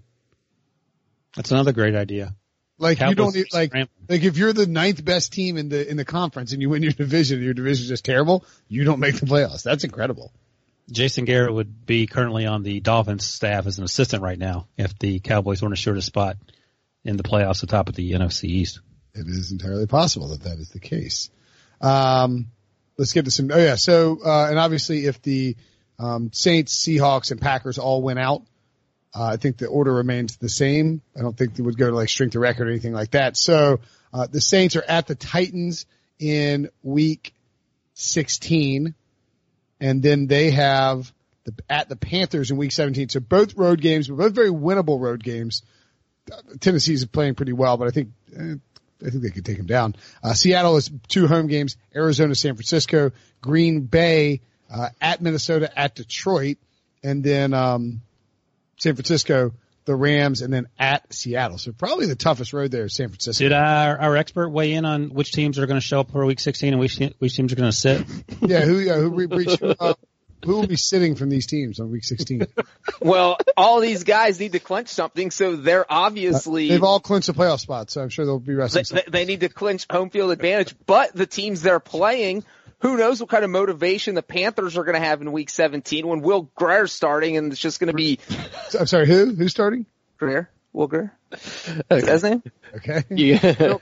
That's another great idea. Like Cowboys you don't need, are like, scrambling. like if you're the ninth best team in the, in the conference and you win your division and your division is just terrible, you don't make the playoffs. That's incredible. Jason Garrett would be currently on the Dolphins staff as an assistant right now if the Cowboys weren't assured a spot in the playoffs atop of the N F C East. It is entirely possible that that is the case. Um, let's get to some, oh yeah. So, uh, and obviously if the, um, Saints, Seahawks, and Packers all went out, uh, I think the order remains the same. I don't think they would go to like strength of record or anything like that. So, uh, the Saints are at the Titans in week sixteen, and then they have the, at the Panthers in week seventeen. So both road games, but both very winnable road games. Tennessee's playing pretty well, but I think, eh, I think they could take them down. Uh, Seattle is two home games, Arizona, San Francisco, Green Bay, uh, at Minnesota, at Detroit, and then, um, San Francisco, the Rams, and then at Seattle. So probably the toughest road there is San Francisco. Did our, our expert weigh in on which teams are going to show up for week sixteen and which, which teams are going to sit? Yeah, who, yeah, who, re- reach, uh, who will be sitting from these teams on week sixteen? Well, all these guys need to clinch something, so they're obviously They've all clinched a playoff spot, so I'm sure they'll be resting. they, they need to clinch home field advantage. But the teams they're playing, who knows what kind of motivation the Panthers are going to have in week seventeen when Will Greer's starting and it's just going to be I'm sorry, who? Who's starting? Greer. Wilger. Is that his name? Okay. Yeah.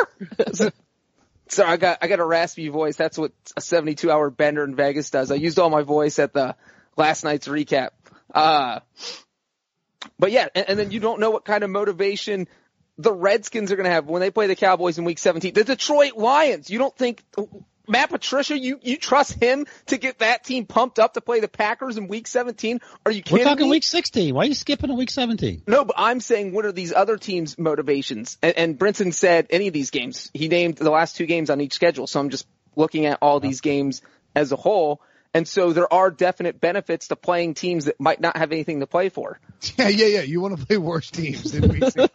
So I got I got a raspy voice. That's what a seventy-two hour bender in Vegas does. I used all my voice at the last night's recap. Uh, but yeah, and, and then you don't know what kind of motivation the Redskins are going to have when they play the Cowboys in Week seventeen. The Detroit Lions. You don't think Matt Patricia? You you trust him to get that team pumped up to play the Packers in Week seventeen? Are you kidding We're talking me? Week sixteen. Why are you skipping to Week seventeen? No, but I'm saying, what are these other teams' motivations? And, and Brinson said any of these games. He named the last two games on each schedule. So I'm just looking at all these games as a whole. And so there are definite benefits to playing teams that might not have anything to play for. Yeah, yeah, yeah. You want to play worse teams than we see.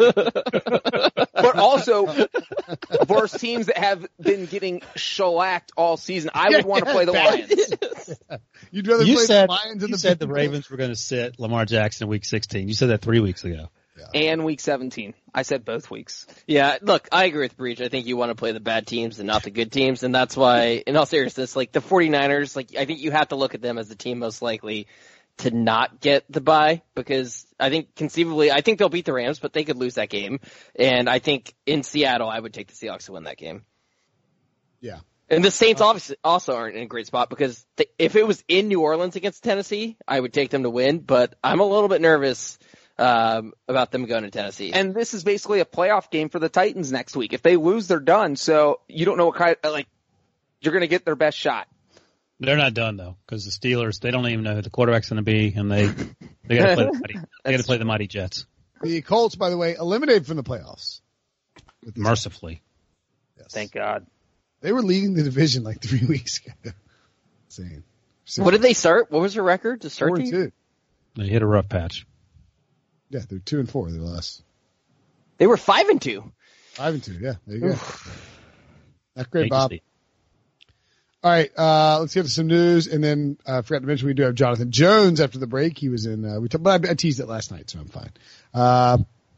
But also worse teams that have been getting shellacked all season. I would Yeah, want to play the bad. Lions. You'd rather You play said, the Lions and you the said the Bengals. Ravens were going to sit Lamar Jackson in Week sixteen. You said that three weeks ago. And Week seventeen. I said both weeks. Yeah, look, I agree with Breach. I think you want to play the bad teams and not the good teams, and that's why, in all seriousness, like the 49ers, like I think you have to look at them as the team most likely to not get the bye, because I think conceivably, I think they'll beat the Rams, but they could lose that game. And I think in Seattle, I would take the Seahawks to win that game. Yeah. And the Saints obviously also aren't in a great spot, because they, if it was in New Orleans against Tennessee, I would take them to win, but I'm a little bit nervous um, about them going to Tennessee. And this is basically a playoff game for the Titans next week. If they lose, they're done. So you don't know what kind of, like, you're going to get their best shot. They're not done though, because the Steelers, they don't even know who the quarterback's going to be, and they they got to play the mighty, they got to play the mighty Jets. The Colts, by the way, eliminated from the playoffs. Mercifully. Yes. Thank God. They were leading the division like three weeks ago. Insane. What did they start? What was their record to start Four the and year? two. They hit a rough patch. Yeah, they're two and four. They're last They were five and two. five and two. Yeah, there you go. Not great, Hate to Bob. see it. All right, uh, let's get to some news, and then uh, I forgot to mention we do have Jonathan Jones after the break. He was in, uh, we t- but I, I teased it last night, so I'm fine. Uh,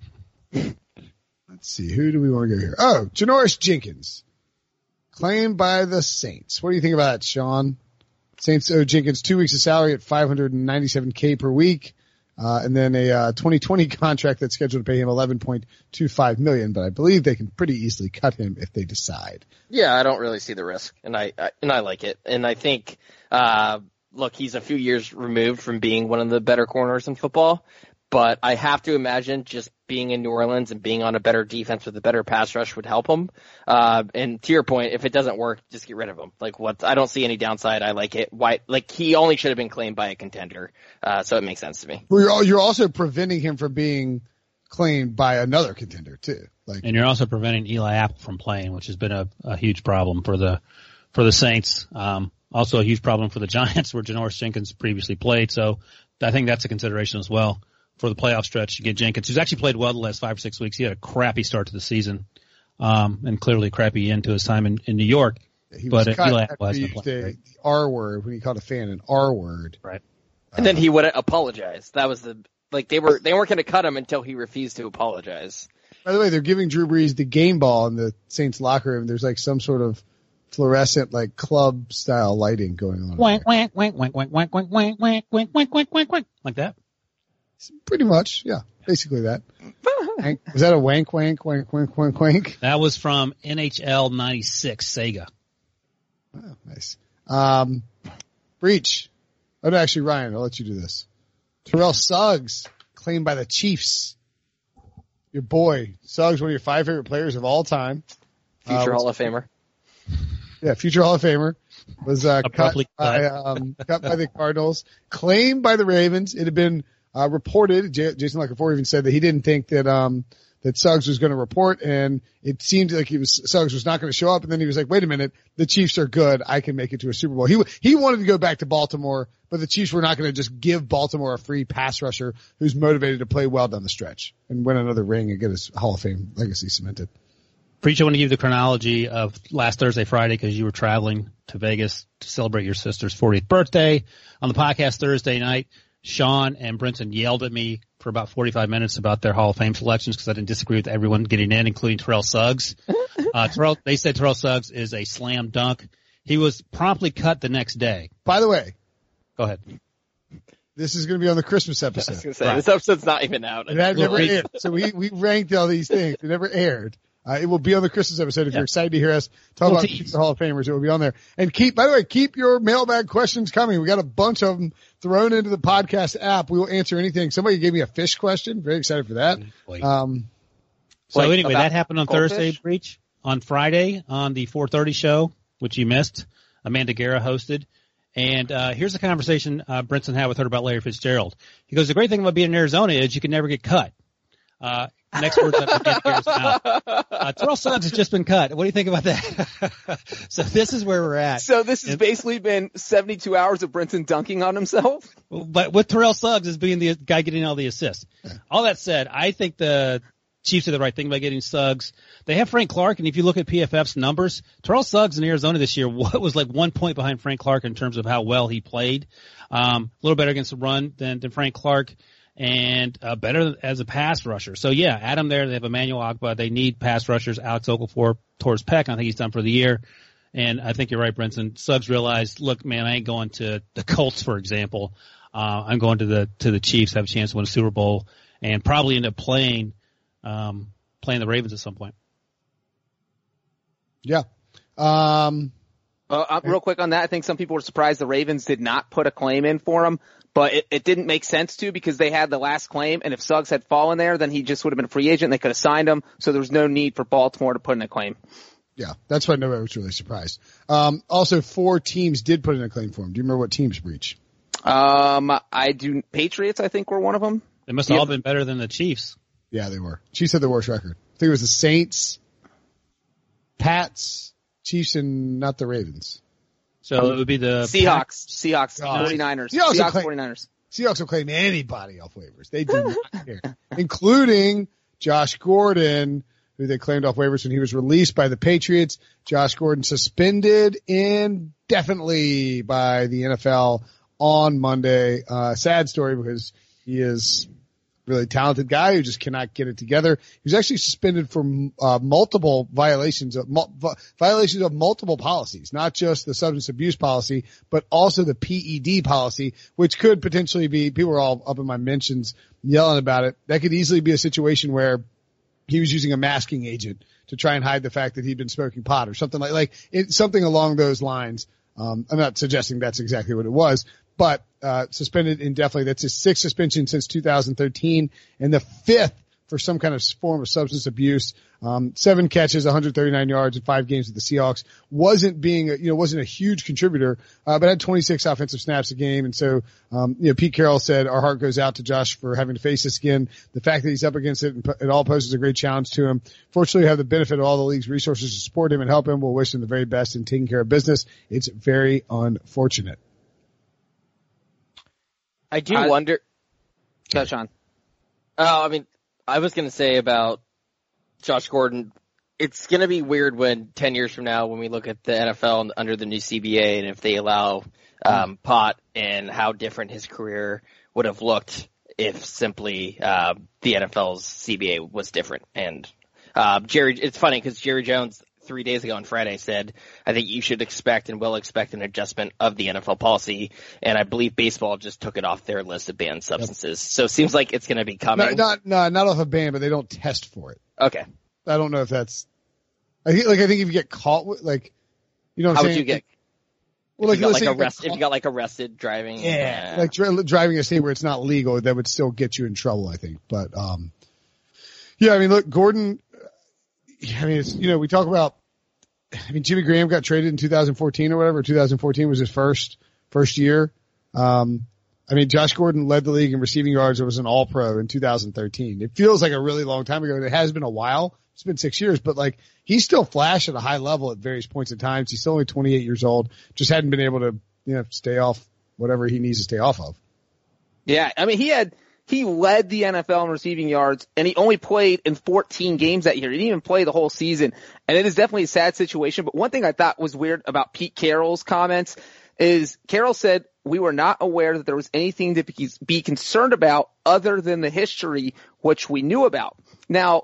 let's see, who do we want to go here? Oh, Janoris Jenkins, claimed by the Saints. What do you think about that, Sean? Saints owe Jenkins two weeks of salary at five hundred ninety-seven K per week, uh, and then a uh, twenty twenty contract that's scheduled to pay him eleven point two five million dollars, but I believe they can pretty easily cut him if they decide. Yeah, I don't really see the risk, and I, I and I like it. And I think, uh, look, he's a few years removed from being one of the better corners in football, but I have to imagine just being in New Orleans and being on a better defense with a better pass rush would help him. Uh, and to your point, if it doesn't work, just get rid of him. Like what? I don't see any downside. I like it. Why? Like he only should have been claimed by a contender, uh, so it makes sense to me. Well, you're, al- you're also preventing him from being claimed by another contender too. Like, And you're also preventing Eli Apple from playing, which has been a, a huge problem for the for the Saints. Um, also a huge problem for the Giants, where Janoris Jenkins previously played. So I think that's a consideration as well for the playoff stretch to get Jenkins, who's actually played well the last five or six weeks. He had a crappy start to the season, um, and clearly a crappy end to his time in, in New York. he was But uh, cut Eli after Apple has he been used playing a- great. the R word when he called a fan an R word. Right. And then he would apologize. That was the like they were they weren't going to cut him until he refused to apologize. By the way, they're giving Drew Brees the game ball in the Saints locker room. There's like some sort of fluorescent, like club style lighting going on. Wank, in there. wank, wank, wank, wank, wank, wank, wank, wank, wank, wank, wank, wank, like that. Pretty much, yeah, basically that. Wank- Was that a wank, wank, wank, wank, wank, wank? That was from N H L ninety-six Sega. Oh, nice. Um, Breach. Oh no, actually, Ryan, I'll let you do this. Terrell Suggs claimed by the Chiefs. Your boy Suggs, one of your five favorite players of all time. Future Uh, Hall of Famer. Yeah, future Hall of Famer was uh, cut Abruptly by cut. um, cut by the Cardinals, claimed by the Ravens. It had been uh, reported. J- Jason La Canfora even said that he didn't think that um, that Suggs was going to report, and it seemed like he was Suggs was not going to show up. And then he was like, "Wait a minute, the Chiefs are good. I can make it to a Super Bowl." He he wanted to go back to Baltimore, but the Chiefs were not going to just give Baltimore a free pass rusher who's motivated to play well down the stretch and win another ring and get his Hall of Fame legacy cemented. Preach, I want to give you the chronology of last Thursday, Friday, because you were traveling to Vegas to celebrate your sister's fortieth birthday. On the podcast Thursday night, Sean and Brinson yelled at me for about forty-five minutes about their Hall of Fame selections because I didn't disagree with everyone getting in, including Terrell Suggs. Uh, Terrell, they said Terrell Suggs is a slam dunk. He was promptly cut the next day. By the way, Go ahead. This is going to be on the Christmas I episode. was gonna say, Right. this episode's not even out. It had never Well, aired. So we, we ranked all these things. It never aired. Uh, it will be on the Christmas episode. If Yeah. you're excited to hear us talk Well, about tease. the Hall of Famers, it will be on there. And keep, by the way, keep your mailbag questions coming. We got a bunch of them thrown into the podcast app. We will answer anything. Somebody gave me a fish question. Very excited for that. Boy. Um, So Like, anyway, about that happened on goldfish? Thursday, Breach. On Friday, on the four thirty show, which you missed, Amanda Guerra hosted. And uh here's a conversation uh Brinson had with her about Larry Fitzgerald. He goes, the great thing about being in Arizona is you can never get cut. Uh Next words out of Amanda Guerra's mouth. Uh, Terrell Suggs has just been cut. What do you think about that? So this is where we're at. So this has And- basically been seventy-two hours of Brinson dunking on himself. But with Terrell Suggs as being the guy getting all the assists. All that said, I think the Chiefs did the right thing by getting Suggs. They have Frank Clark, and if you look at P F F's numbers, Terrell Suggs in Arizona this year was like one point behind Frank Clark in terms of how well he played. Um, a little better against the run than, than Frank Clark, and uh, better as a pass rusher. So yeah, add him there. They have Emmanuel Agba. They need pass rushers. Alex Okafor towards Peck. I think he's done for the year. And I think you're right, Brinson. Suggs realized, look, man, I ain't going to the Colts, for example. Uh, I'm going to the to the Chiefs, have a chance to win a Super Bowl, and probably end up playing um, playing the Ravens at some point. yeah. Um, Uh, uh, real quick on that, I think some people were surprised the Ravens did not put a claim in for him, but it, it didn't make sense to because they had the last claim, and if Suggs had fallen there, then he just would have been a free agent and they could have signed him, so there was no need for Baltimore to put in a claim. yeah, that's why nobody was really surprised. Um, also, four teams did put in a claim for him. Do you remember what teams, Breach? Um, I do, Patriots, I think, were one of them. They must have Yeah. all been better than the Chiefs. Yeah, they were. Chiefs had the worst record. I think it was the Saints, Pats, Chiefs, and not the Ravens. So it would be the Seahawks, Seahawks, God. 49ers, Seahawks Seahawks, are claim- 49ers. Seahawks will claim anybody off waivers. They do not care, including Josh Gordon, who they claimed off waivers when he was released by the Patriots. Josh Gordon suspended indefinitely by the N F L on Monday. Uh, sad story because he is a really talented guy who just cannot get it together. He was actually suspended for uh, multiple violations of mul- violations of multiple policies, not just the substance abuse policy, but also the P E D policy, which could potentially be, people are all up in my mentions yelling about it. That could easily be a situation where he was using a masking agent to try and hide the fact that he'd been smoking pot or something like, like it, something along those lines. Um, I'm not suggesting that's exactly what it was, but, uh, suspended indefinitely. That's his sixth suspension since two thousand thirteen and the fifth for some kind of form of substance abuse. Um, seven catches, one hundred thirty-nine yards in five games with the Seahawks. Wasn't being, a, you know, wasn't a huge contributor, uh, but had twenty-six offensive snaps a game. And so, um, you know, Pete Carroll said our heart goes out to Josh for having to face this again. The fact that he's up against it, and it all poses a great challenge to him. Fortunately, we have the benefit of all the league's resources to support him and help him. We'll wish him the very best in taking care of business. It's very unfortunate. I do I- wonder. Go, Sean. Oh, I mean, I was going to say about Josh Gordon, it's going to be weird when ten years from now when we look at the N F L and under the new C B A and if they allow um, pot and how different his career would have looked if simply uh, the N F L's C B A was different. And uh, Jerry, it's funny because Jerry Jones three days ago on Friday said, I think you should expect and will expect an adjustment of the N F L policy. And I believe baseball just took it off their list of banned substances. So it seems like it's going to be No, coming. not, no, not off a ban, but they don't test for it. Okay. I don't know if that's, I think, like, I think if you get caught with, like, you know what How I'm would saying? you get? Well, if, you got, let's like say arrest, got if you got like arrested driving, Yeah, uh, like dri- driving a state where it's not legal, that would still get you in trouble, I think. But, um, yeah, I mean, look, Gordon, I mean, it's, you know, we talk about, I mean, Jimmy Graham got traded in two thousand fourteen or whatever. two thousand fourteen was his first, first year. Um, I mean, Josh Gordon led the league in receiving yards. It was an all pro in two thousand thirteen. It feels like a really long time ago. It has been a while. It's been six years, but like he's still flashed at a high level at various points in times. He's still only twenty-eight years old. Just hadn't been able to, you know, stay off whatever he needs to stay off of. Yeah, I mean, he had, he led the N F L in receiving yards, and he only played in fourteen games that year. He didn't even play the whole season. And it is definitely a sad situation. But one thing I thought was weird about Pete Carroll's comments is Carroll said, we were not aware that there was anything to be, be concerned about other than the history, which we knew about. Now,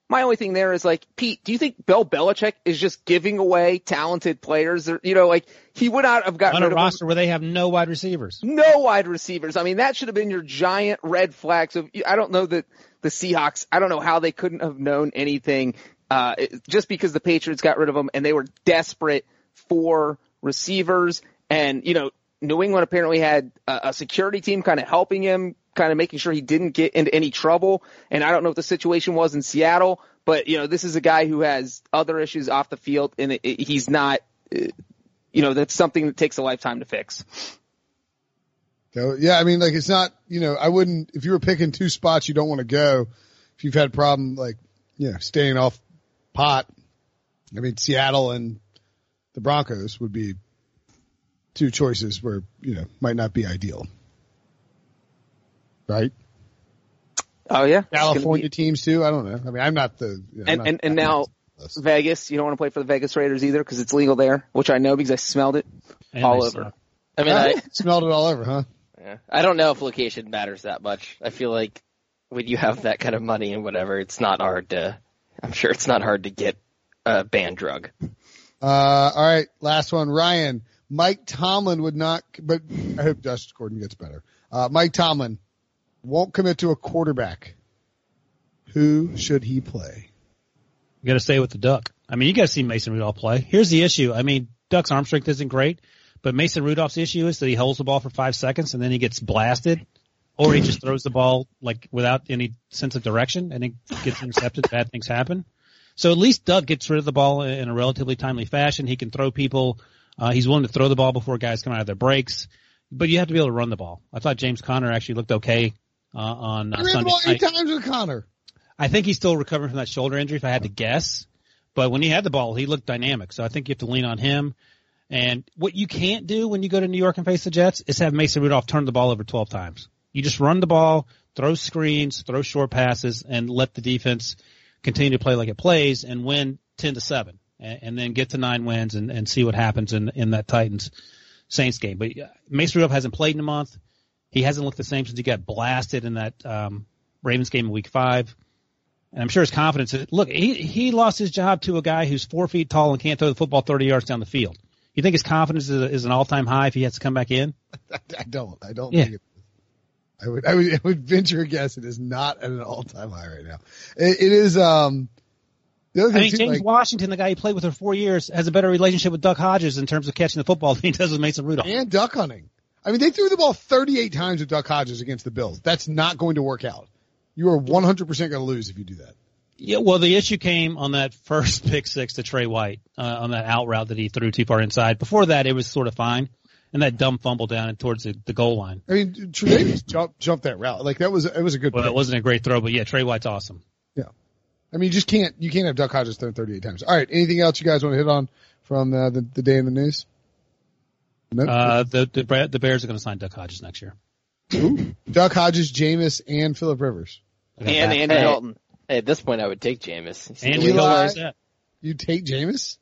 my only thing there is like, Pete, do you think Bill Belichick is just giving away talented players? Or, you know, like he would not have gotten on a rid of roster him. where they have no wide receivers. No wide receivers. I mean, that should have been your giant red flag. So I don't know that the Seahawks, I don't know how they couldn't have known anything, uh, just because the Patriots got rid of them and they were desperate for receivers. And, you know, New England apparently had a, a security team kind of helping him, kind of making sure he didn't get into any trouble. And I don't know what the situation was in Seattle, but, you know, this is a guy who has other issues off the field, and it, it, he's not, uh, you know, that's something that takes a lifetime to fix. So, yeah, I mean, like, it's not, you know, I wouldn't, if you were picking two spots you don't want to go, if you've had a problem, like, you know, staying off pot, I mean, Seattle and the Broncos would be two choices where, you know, might not be ideal. Right? Oh, yeah. California be... teams, too? I don't know. I mean, I'm not the. You know, and, not, and, and now, Vegas, you don't want to play for the Vegas Raiders either because it's legal there, which I know because I smelled it And all over. Suck. I mean, I, smelled it all over, huh? yeah. I don't know if location matters that much. I feel like when you have that kind of money and whatever, it's not hard to, I'm sure it's not hard to get a banned drug. Uh, all right. Last one. Ryan, Mike Tomlin would not, but I hope Josh Gordon gets better. Uh, Mike Tomlin won't commit to a quarterback. Who should he play? You got to stay with the Duck. I mean, you got to see Mason Rudolph play. Here's the issue. I mean, Duck's arm strength isn't great, but Mason Rudolph's issue is that he holds the ball for five seconds and then he gets blasted, or he just throws the ball like without any sense of direction and it gets intercepted. Bad things happen. So at least Duck gets rid of the ball in a relatively timely fashion. He can throw people. Uh, he's willing to throw the ball before guys come out of their breaks, but you have to be able to run the ball. I thought James Conner actually looked okay uh, on uh, He ran the Sunday ball eight night. times with Connor. I think he's still recovering from that shoulder injury, if I had to guess. But when he had the ball, he looked dynamic. So I think you have to lean on him. And what you can't do when you go to New York and face the Jets is have Mason Rudolph turn the ball over twelve times. You just run the ball, throw screens, throw short passes, and let the defense continue to play like it plays and win ten to seven, and, and then get to nine wins and, and see what happens in, in that Titans Saints game. But Mason Rudolph hasn't played in a month. He hasn't looked the same since he got blasted in that um, Ravens game in week five. And I'm sure his confidence is, look, he, he lost his job to a guy who's four feet tall and can't throw the football thirty yards down the field. You think his confidence is, a, is an all-time high if he has to come back in? I don't. I don't Yeah. think it is. I would, I would, I would venture a guess it is not at an all-time high right now. It, it is, um, the other I thing mean, too, James like, Washington, the guy he played with for four years, has a better relationship with Duck Hodges in terms of catching the football than he does with Mason Rudolph. and duck hunting. I mean, they threw the ball thirty-eight times with Duck Hodges against the Bills. That's not going to work out. You are one hundred percent going to lose if you do that. Yeah, well, the issue came on that first pick six to Trey White, uh, on that out route that he threw too far inside. Before that, it was sort of fine. And that dumb fumble down towards the, the goal line. I mean, Tre'Davious jumped, jumped that route. Like, that was, it was a good Well, play. it wasn't a great throw, but yeah, Trey White's awesome. Yeah. I mean, you just can't, you can't have Duck Hodges thrown thirty-eight times. All right. Anything else you guys want to hit on from uh, the, the day in the news? Nope. Uh, the, the, the Bears are going to sign Duck Hodges next year. Ooh. Duck Hodges, Jameis, and Phillip Rivers. I got And that. Andy Hey. Dalton. Hey, at this point, I would take Jameis. He's Andy Eli- Hill, where's that? You take Jameis?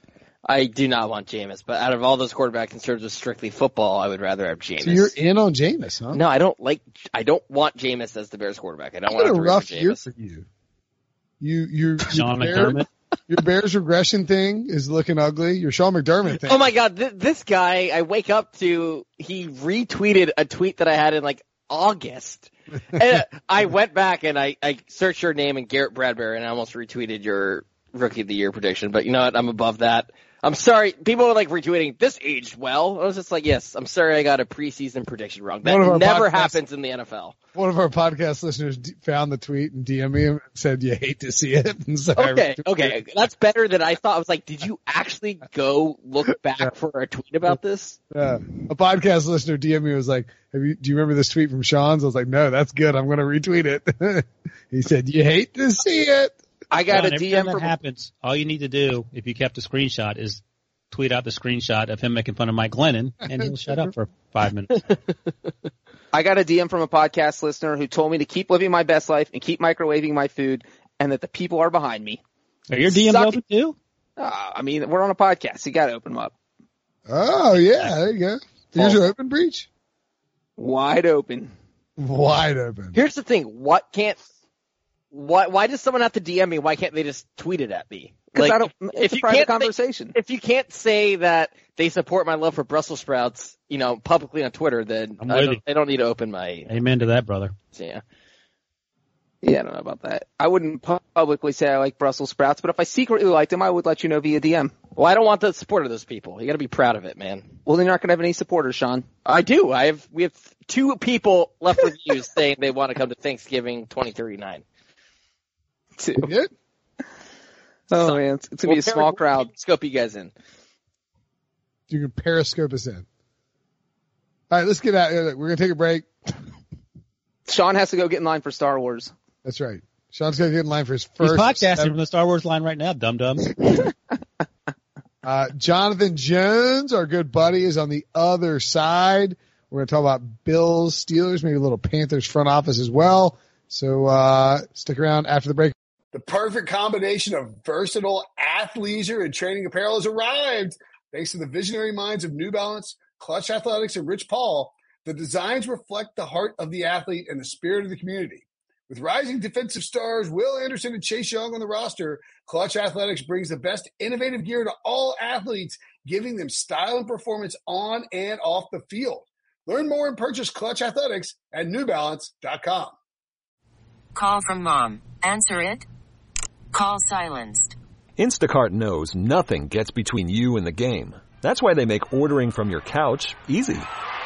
I do not want Jameis, but out of all those quarterbacks in terms of strictly football, I would rather have Jameis. So you're in on Jameis, huh? No, I don't like. I don't want Jameis as the Bears quarterback. I don't It's want been to a root rough for year Jameis. for you. You, you, Sean your McDermott. Bears, your Bears regression thing is looking ugly. Your Sean McDermott thing. Oh my God, th- this guy! I wake up to he retweeted a tweet that I had in like August. And I went back and I, I searched your name and Garrett Bradbury, and I almost retweeted your Rookie of the Year prediction. But you know what? I'm above that. I'm sorry. People are like retweeting, this aged well. I was just like, yes, I'm sorry I got a preseason prediction wrong. That One of our never podcasts- happens in the N F L. One of our podcast listeners d- found the tweet and D M'd me and said, you hate to see it. And so I Okay, retweeted okay. it. That's better than I thought. I was like, did you actually go look back for a tweet about this? Yeah. A podcast listener D M'd me and was like, Have you, do you remember this tweet from Sean's? I was like, no, that's good. I'm going to retweet it. He said, you hate to see it. I got John, a every D M time that from happens, all you need to do, if you kept a screenshot, is tweet out the screenshot of him making fun of Mike Glennon, and he'll shut up for five minutes. I got a D M from a podcast listener who told me to keep living my best life and keep microwaving my food, and that the people are behind me. Are your D Ms Suck open too? Uh, I mean, we're on a podcast. You got to open them up. Oh, yeah. There you go. Here's your open breach. Wide open. Wide open. Here's the thing. What can't why why does someone have to D M me? Why can't they just tweet it at me? Because Like, I don't. if It's a you private can't say- conversation. If you can't say that they support my love for Brussels sprouts, you know, publicly on Twitter, then I'm I with don't, you. I don't need to open my. Amen to that, brother. Yeah. Yeah, I don't know about that. I wouldn't pu- publicly say I like Brussels sprouts, but if I secretly liked them, I would let you know via D M. Well, I don't want the support of those people. You got to be proud of it, man. Well, then you're not going to have any supporters, Sean. I do. I have. We have two people left reviews saying they want to come to Thanksgiving twenty thirty-nine. Two. Good. Oh man, it's, it's gonna be a small crowd. Scope you guys in. You can periscope us in. All right, let's get out. We're going to take a break. Sean has to go get in line for Star Wars. That's right. Sean's going to get in line for his He's first. podcasting from the Star Wars line right now, dum-dums. Uh, Jonathan Jones, our good buddy, is on the other side. We're going to talk about Bills, Steelers, maybe a little Panthers front office as well. So uh, stick around after the break. The perfect combination of versatile athleisure and training apparel has arrived. Thanks to the visionary minds of New Balance, Clutch Athletics, and Rich Paul, the designs reflect the heart of the athlete and the spirit of the community. With rising defensive stars Will Anderson and Chase Young on the roster, Clutch Athletics brings the best innovative gear to all athletes, giving them style and performance on and off the field. Learn more and purchase Clutch Athletics at new balance dot com. Call from mom. Answer it. Call silenced. Instacart knows nothing gets between you and the game. That's why they make ordering from your couch easy.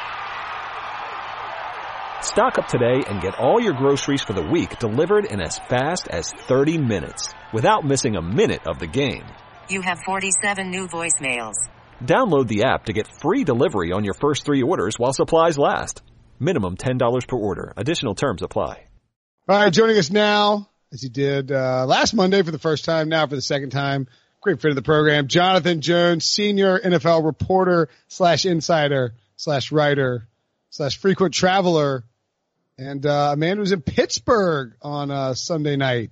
Stock up today and get all your groceries for the week delivered in as fast as thirty minutes without missing a minute of the game. You have forty-seven new voicemails. Download the app to get free delivery on your first three orders while supplies last. Minimum ten dollars per order. Additional terms apply. All right, joining us now, as he did uh, last Monday for the first time, now for the second time, great friend of the program, Jonathan Jones, senior N F L reporter slash insider slash writer slash frequent traveler, and uh, a man who was in Pittsburgh on uh, Sunday night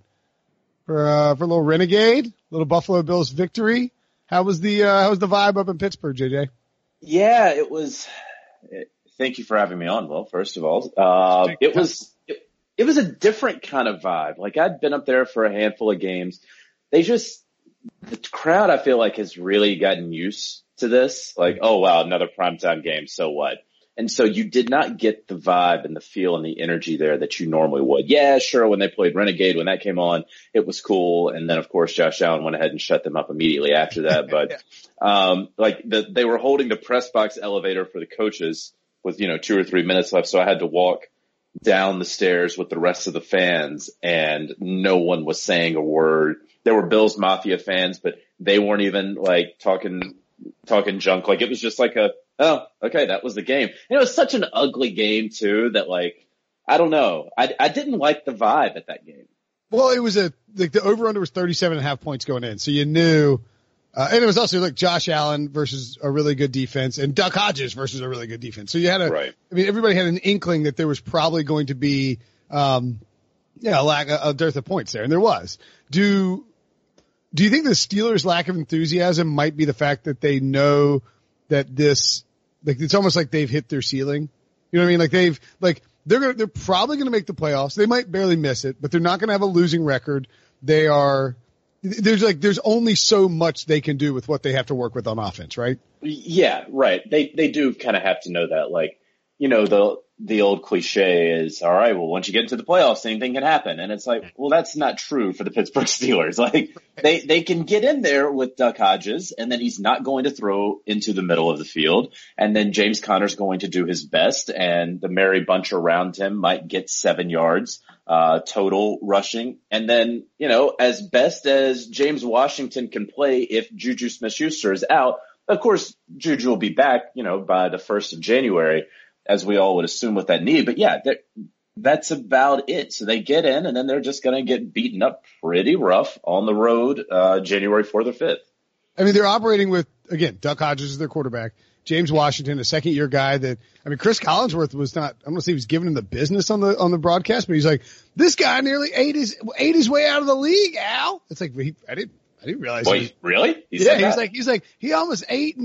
for uh, for a little Renegade, little Buffalo Bills victory. How was the uh, how was the vibe up in Pittsburgh, J J? Yeah, it was. Thank you for having me on, Will. First of all, uh, it was it, it was a different kind of vibe. Like, I'd been up there for a handful of games. They just the crowd, I feel like, has really gotten used to this. Like, oh wow, another primetime game. So what? And so you did not get the vibe and the feel and the energy there that you normally would. Yeah, sure, when they played Renegade, when that came on, it was cool. And then, of course, Josh Allen went ahead and shut them up immediately after that. But, um, like, the, they were holding the press box elevator for the coaches with, you know, two or three minutes left. So I had to walk down the stairs with the rest of the fans, and no one was saying a word. There were Bills Mafia fans, but they weren't even, like, talking talking junk. Like, it was just like a, oh, okay, that was the game. And it was such an ugly game, too, that, like, I don't know. I, I didn't like the vibe at that game. Well, it was a, like, the over-under was thirty-seven and a half points going in. So you knew, uh, and it was also like Josh Allen versus a really good defense and Duck Hodges versus a really good defense. So you had a, Right. I mean, everybody had an inkling that there was probably going to be, um, yeah, a lack, a, a dearth of points there. And there was. Do, do you think the Steelers' lack of enthusiasm might be the fact that they know that this, like, it's almost like they've hit their ceiling? You know what I mean? Like, they've, like, they're gonna, they're probably gonna make the playoffs. They might barely miss it, but they're not gonna have a losing record. They are, there's like, there's only so much they can do with what they have to work with on offense, right? Yeah, right. They they do kind of have to know that. Like, you know, the the old cliche is, all right, well, once you get into the playoffs, anything can happen. And it's like, well, that's not true for the Pittsburgh Steelers. Like, they, they can get in there with Duck Hodges, and then he's not going to throw into the middle of the field. And then James Conner's going to do his best, and the merry bunch around him might get seven yards uh total rushing. And then, you know, as best as James Washington can play if Juju Smith-Schuster is out, of course, Juju will be back, you know, by the first of January, as we all would assume with that knee. But yeah, that's about it. So they get in, and then they're just going to get beaten up pretty rough on the road, uh, January fourth or fifth. I mean, they're operating with, again, Duck Hodges is their quarterback. James Washington, a second year guy that, I mean, Chris Collinsworth was not, I'm going to say he was giving him the business on the, on the broadcast, but he's like, this guy nearly ate his, ate his way out of the league, Al. It's like, he, I didn't, I didn't realize. Wait, he was, really? He yeah, said he's that? like, he's like, he almost ate and,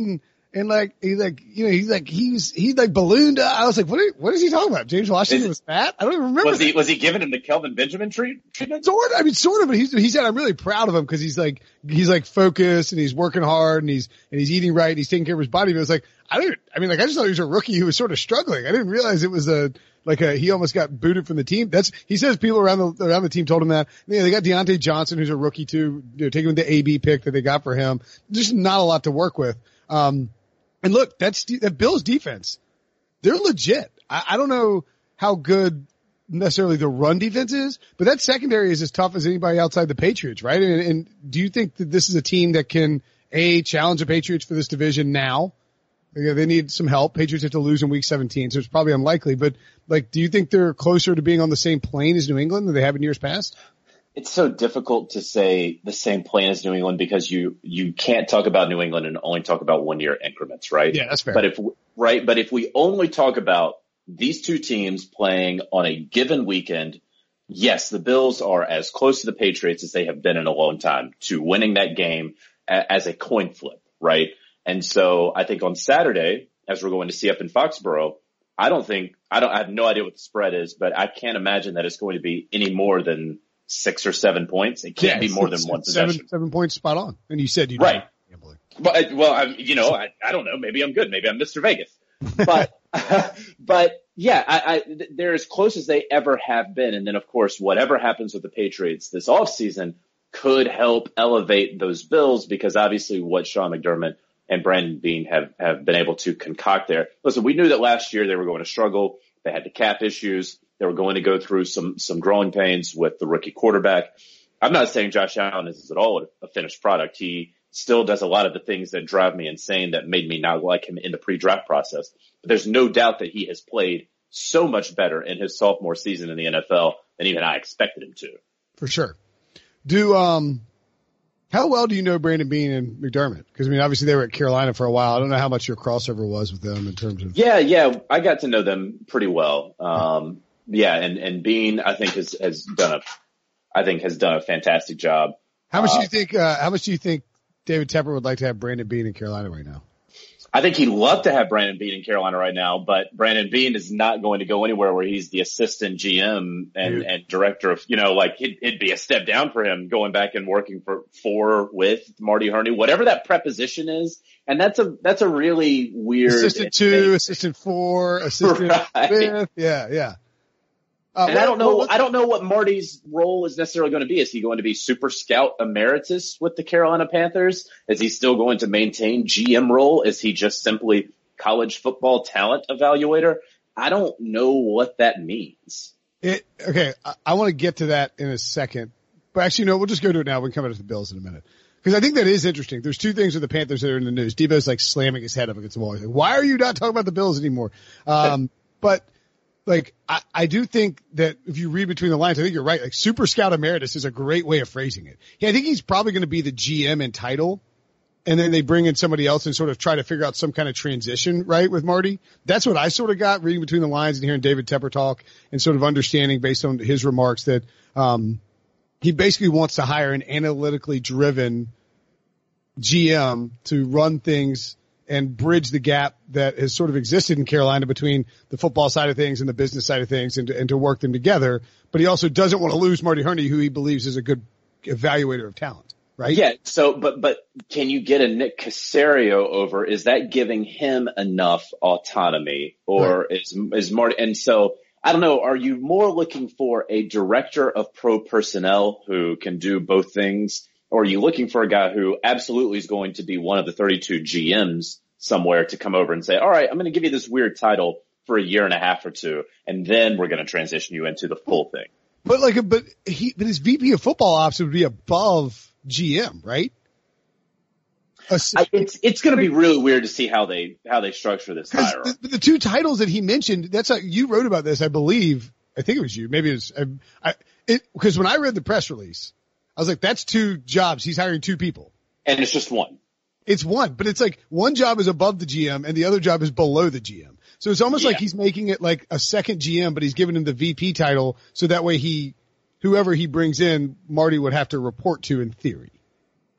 And like, he's like, you know, he's like, he's, he's like ballooned up. I was like, what, are, what is he talking about? James Washington was fat? I don't even remember. Was that. he, was he giving him the Kelvin Benjamin treat, treatment? Sort of, I mean, sort of, but he's, he said, I'm really proud of him because he's like, he's like focused and he's working hard and he's, and he's eating right and he's taking care of his body. But it was like, I didn't, I mean, like, I just thought he was a rookie who was sort of struggling. I didn't realize it was a, like a, he almost got booted from the team. That's, he says people around the, around the team told him that. Yeah, they got Deontay Johnson, who's a rookie too, you know, taking with the A B pick that they got for him. Just not a lot to work with. Um, And look, that's that Bills defense. They're legit. I, I don't know how good necessarily the run defense is, but that secondary is as tough as anybody outside the Patriots, right? And, and do you think that this is a team that can a challenge the Patriots for this division now? They, they need some help. Patriots have to lose in week seventeen, so it's probably unlikely. But like, do you think they're closer to being on the same plane as New England than they have in years past? It's so difficult to say the same plane as New England because you, you can't talk about New England and only talk about one year increments, right? Yeah, that's fair. But if, right. But if we only talk about these two teams playing on a given weekend, yes, the Bills are as close to the Patriots as they have been in a long time to winning that game a, as a coin flip, right? And so I think on Saturday, as we're going to see up in Foxborough, I don't think, I don't, I have no idea what the spread is, but I can't imagine that it's going to be any more than six or seven points. It can't yeah, be more than one possession. Seven, seven points spot on. And you said you right. But, well, I, you know, I, I don't know. Maybe I'm good. Maybe I'm Mister Vegas. But, but yeah, I, I, they're as close as they ever have been. And then, of course, whatever happens with the Patriots this offseason could help elevate those Bills because obviously what Sean McDermott and Brandon Beane have, have been able to concoct there. Listen, we knew that last year they were going to struggle. They had the cap issues. They were going to go through some, some growing pains with the rookie quarterback. I'm not saying Josh Allen is at all a finished product. He still does a lot of the things that drive me insane that made me not like him in the pre-draft process. But there's no doubt that he has played so much better in his sophomore season in the N F L than even I expected him to. For sure. Do, um, how well do you know Brandon Beane and McDermott? Because, I mean, obviously they were at Carolina for a while. I don't know how much your crossover was with them in terms of. Yeah, yeah. I got to know them pretty well. Um, yeah, and, and Beane, I think, has, has done a, I think has done a fantastic job. How much uh, do you think, uh, how much do you think David Tepper would like to have Brandon Beane in Carolina right now? I think he'd love to have Brandon Beane in Carolina right now, but Brandon Beane is not going to go anywhere where he's the assistant G M and, and director of, you know, like it, it'd be a step down for him going back and working for, for, with Marty Hurney, whatever that preposition is. And that's a, that's a really weird. Assistant two, assistant four, assistant right. fifth. Yeah, yeah. Uh, and what, I don't know, what, I don't know what Marty's role is necessarily going to be. Is he going to be super scout emeritus with the Carolina Panthers? Is he still going to maintain G M role? Is he just simply college football talent evaluator? I don't know what that means. It, okay. I, I want to get to that in a second, but actually, no, we'll just go to it now. We can come back to the Bills in a minute. Because I think that is interesting. There's two things with the Panthers that are in the news. Devo's like slamming his head up against the wall. He's like, why are you not talking about the Bills anymore? Um, but Like, I, I do think that if you read between the lines, I think you're right. Like, Super Scout Emeritus is a great way of phrasing it. Yeah, I think he's probably going to be the G M in title, and then they bring in somebody else and sort of try to figure out some kind of transition, right, with Marty. That's what I sort of got reading between the lines and hearing David Tepper talk and sort of understanding based on his remarks that um he basically wants to hire an analytically driven G M to run things and bridge the gap that has sort of existed in Carolina between the football side of things and the business side of things and to, and to work them together. But he also doesn't want to lose Marty Hurney, who he believes is a good evaluator of talent, right? Yeah. So, but, but can you get a Nick Caserio over? Is that giving him enough autonomy or right. is, is Marty? And so I don't know. Are you more looking for a director of pro personnel who can do both things? Or are you looking for a guy who absolutely is going to be one of the thirty-two G Ms somewhere to come over and say, all right, I'm going to give you this weird title for a year and a half or two, and then we're going to transition you into the full thing. But like, but he, but his V P of football ops would be above G M, right? I, it's it's going to be really weird to see how they how they structure this hire. The, the two titles that he mentioned, that's like, you wrote about this, I believe. I think it was you. Maybe it was I, I it because when I read the press release, I was like, that's two jobs. He's hiring two people. And it's just one. It's one, but it's like one job is above the G M and the other job is below the G M. So it's almost yeah. like he's making it like a second G M, but he's giving him the V P title. So that way he, whoever he brings in, Marty would have to report to in theory.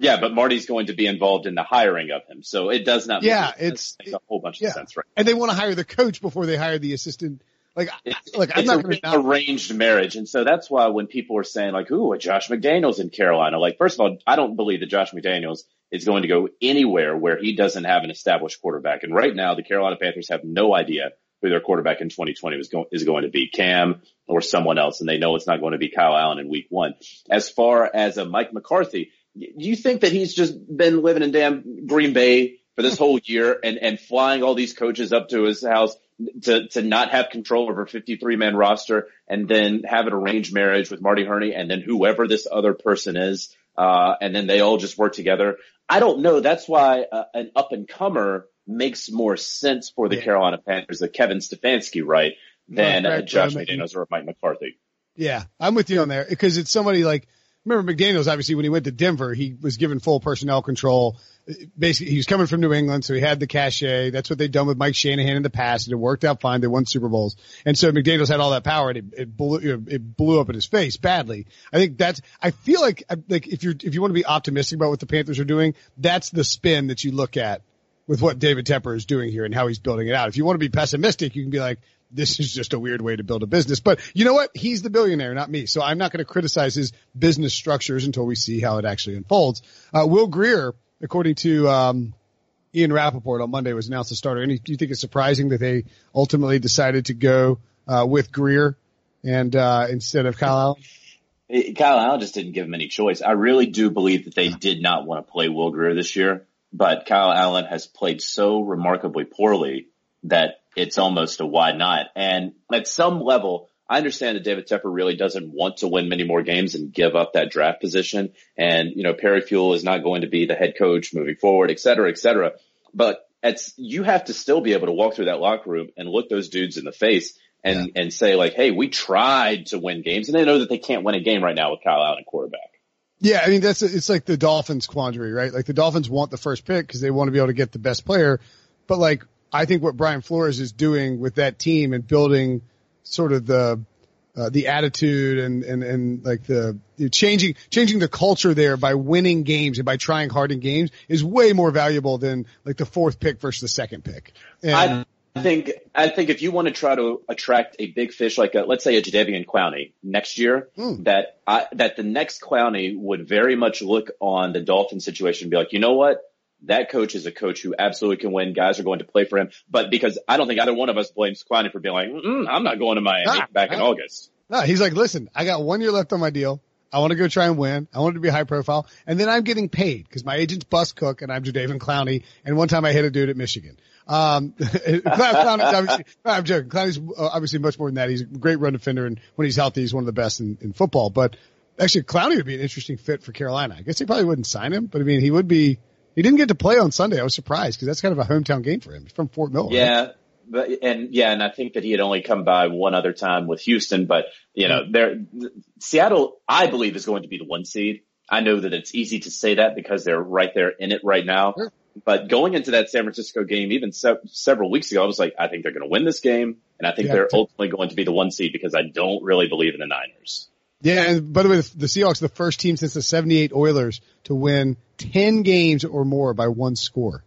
Yeah, but Marty's going to be involved in the hiring of him, so it does not. Yeah, make it's make a whole bunch yeah. of sense, right? And they want to hire the coach before they hire the assistant. Like, It's, like I'm it's not a going to arranged marriage, and so that's why when people are saying like, "Ooh, a Josh McDaniels in Carolina," like first of all, I don't believe that Josh McDaniels is going to go anywhere where he doesn't have an established quarterback. And right now, the Carolina Panthers have no idea who their quarterback in twenty twenty is going is going to be, Cam or someone else, and they know it's not going to be Kyle Allen in Week One. As far as a Mike McCarthy, do you think that he's just been living in damn Green Bay for this whole year and, and flying all these coaches up to his house to, to not have control over a fifty-three man roster and then have an arranged marriage with Marty Hurney and then whoever this other person is, uh, and then they all just work together? I don't know. That's why uh, an up and comer makes more sense for the yeah. Carolina Panthers, a Kevin Stefanski, right, than right, uh, Josh right, McDaniels or Mike McCarthy. Yeah, I'm with you on there because it's somebody like, remember McDaniels, obviously, when he went to Denver, he was given full personnel control. Basically, he was coming from New England, so he had the cachet. That's what they'd done with Mike Shanahan in the past, and it worked out fine. They won Super Bowls. And so McDaniels had all that power, and it, it blew, you know, it blew up in his face badly. I think that's, I feel like, like if you're, if you want to be optimistic about what the Panthers are doing, that's the spin that you look at with what David Tepper is doing here and how he's building it out. If you want to be pessimistic, you can be like, this is just a weird way to build a business. But you know what? He's the billionaire, not me. So I'm not going to criticize his business structures until we see how it actually unfolds. Uh, Will Grier, according to um, Ian Rappaport on Monday, was announced as starter. And do you think it's surprising that they ultimately decided to go uh, with Grier and uh, instead of Kyle Allen? Kyle Allen just didn't give him any choice. I really do believe that they did not want to play Will Grier this year, but Kyle Allen has played so remarkably poorly that it's almost a why not. And at some level, I understand that David Tepper really doesn't want to win many more games and give up that draft position. And, you know, Perry Fewell is not going to be the head coach moving forward, et cetera, et cetera. But it's, you have to still be able to walk through that locker room and look those dudes in the face and, yeah. and say like, hey, we tried to win games. And they know that they can't win a game right now with Kyle Allen quarterback. Yeah, I mean, that's, it's like the Dolphins quandary, right? Like the Dolphins want the first pick because they want to be able to get the best player. But like, I think what Brian Flores is doing with that team and building sort of the, uh, the attitude and, and, and like the you know, changing, changing the culture there by winning games and by trying hard in games is way more valuable than like the fourth pick versus the second pick. And, I think, I think if you want to try to attract a big fish like a, let's say a Jadeveon Clowney next year, mm. that I, that the next Clowney would very much look on the Dolphin situation and be like, you know what? That coach is a coach who absolutely can win. Guys are going to play for him. But because I don't think either one of us blames Clowney for being like, mm, I'm not going to Miami ah, back ah. in August. No, he's like, listen, I got one year left on my deal. I want to go try and win. I want it to be high profile. And then I'm getting paid because my agent's Bus Cook and I'm Jadeveon Clowney. And one time I hit a dude at Michigan. Um, Clowney's obviously, no, I'm joking. Clowney's obviously much more than that. He's a great run defender. And when he's healthy, he's one of the best in, in football. But actually, Clowney would be an interesting fit for Carolina. I guess they probably wouldn't sign him, but I mean, he would be. He didn't get to play on Sunday. I was surprised because that's kind of a hometown game for him. He's from Fort Mill. Yeah. Right? But, and yeah, and I think that he had only come by one other time with Houston, but you know, there, Seattle, I believe, is going to be the one seed. I know that it's easy to say that because they're right there in it right now. Sure. But going into that San Francisco game, even se- several weeks ago, I was like, I think they're going to win this game. And I think yeah, they're t- ultimately going to be the one seed because I don't really believe in the Niners. Yeah, and by the way, the Seahawks are the first team since the seventy-eight Oilers to win ten games or more by one score.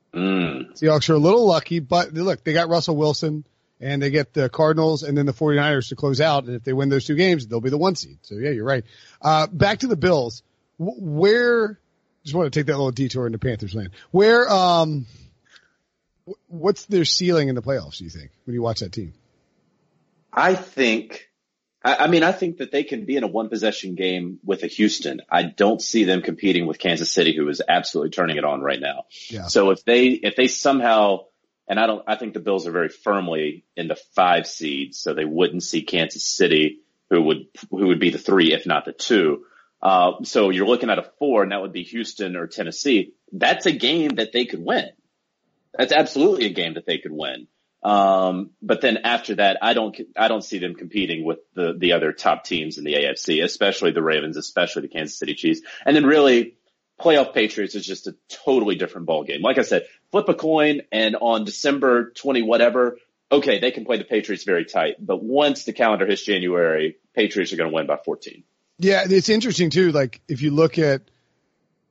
Mm. Seahawks are a little lucky, but look, they got Russell Wilson and they get the Cardinals and then the 49ers to close out. And if they win those two games, they'll be the one seed. So yeah, you're right. Uh, back to the Bills. Where, just want to take that little detour into Panthers land. Where, um, what's their ceiling in the playoffs, do you think, when you watch that team? I think, I mean, I think that they can be in a one possession game with a Houston. I don't see them competing with Kansas City, who is absolutely turning it on right now. Yeah. So if they, if they somehow, and I don't, I think the Bills are very firmly in the five seed, so they wouldn't see Kansas City, who would, who would be the three, if not the two. Uh, so you're looking at a four, and that would be Houston or Tennessee. That's a game that they could win. That's absolutely a game that they could win. Um, but then after that, I don't, I don't see them competing with the, the other top teams in the A F C, especially the Ravens, especially the Kansas City Chiefs. And then really playoff Patriots is just a totally different ball game. Like I said, flip a coin and on December twentieth, whatever, okay, they can play the Patriots very tight. But once the calendar hits January, Patriots are going to win by fourteen. Yeah. It's interesting too. Like if you look at,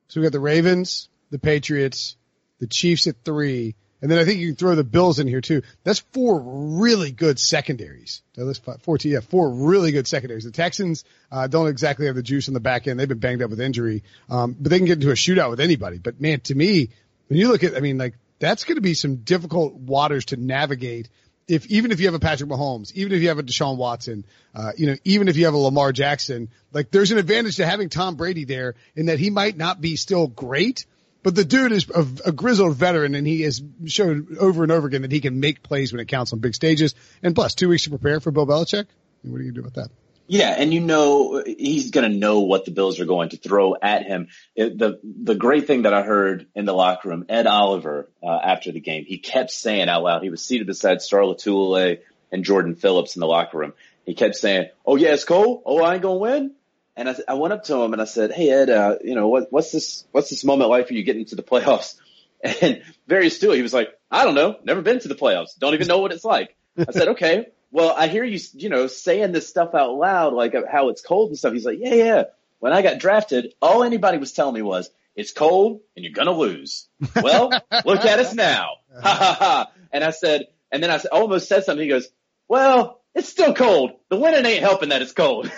So we got the Ravens, the Patriots, the Chiefs at three, and then I think you can throw the Bills in here too. That's four really good secondaries. So that's five, four, yeah, four really good secondaries. The Texans uh, don't exactly have the juice on the back end. They've been banged up with injury, um, but they can get into a shootout with anybody. But man, to me, when you look at, I mean, like that's going to be some difficult waters to navigate. If even if you have a Patrick Mahomes, even if you have a Deshaun Watson, uh, you know, even if you have a Lamar Jackson, like there's an advantage to having Tom Brady there in that he might not be still great, but the dude is a, a grizzled veteran and he has showed over and over again that he can make plays when it counts on big stages. And plus, two weeks to prepare for Bill Belichick. What are you going to do about that? Yeah, and you know he's going to know what the Bills are going to throw at him. It, the the great thing that I heard in the locker room, Ed Oliver, uh, after the game, he kept saying out loud, he was seated beside Star Lotulelei and Jordan Phillips in the locker room. He kept saying, "Oh yeah, it's cold. Oh, I ain't gonna win." And I, I went up to him and I said, "Hey Ed, uh, you know what, what's this what's this moment like for you getting to the playoffs?" And very still, he was like, "I don't know, never been to the playoffs, don't even know what it's like." I said, "Okay. Well, I hear you, you know, saying this stuff out loud, like how it's cold and stuff." He's like, yeah, yeah. When I got drafted, all anybody was telling me was, it's cold and you're going to lose. Well, look at us now. Ha ha ha. And I said, and then I almost said something. He goes, well, it's still cold. The winning ain't helping that it's cold.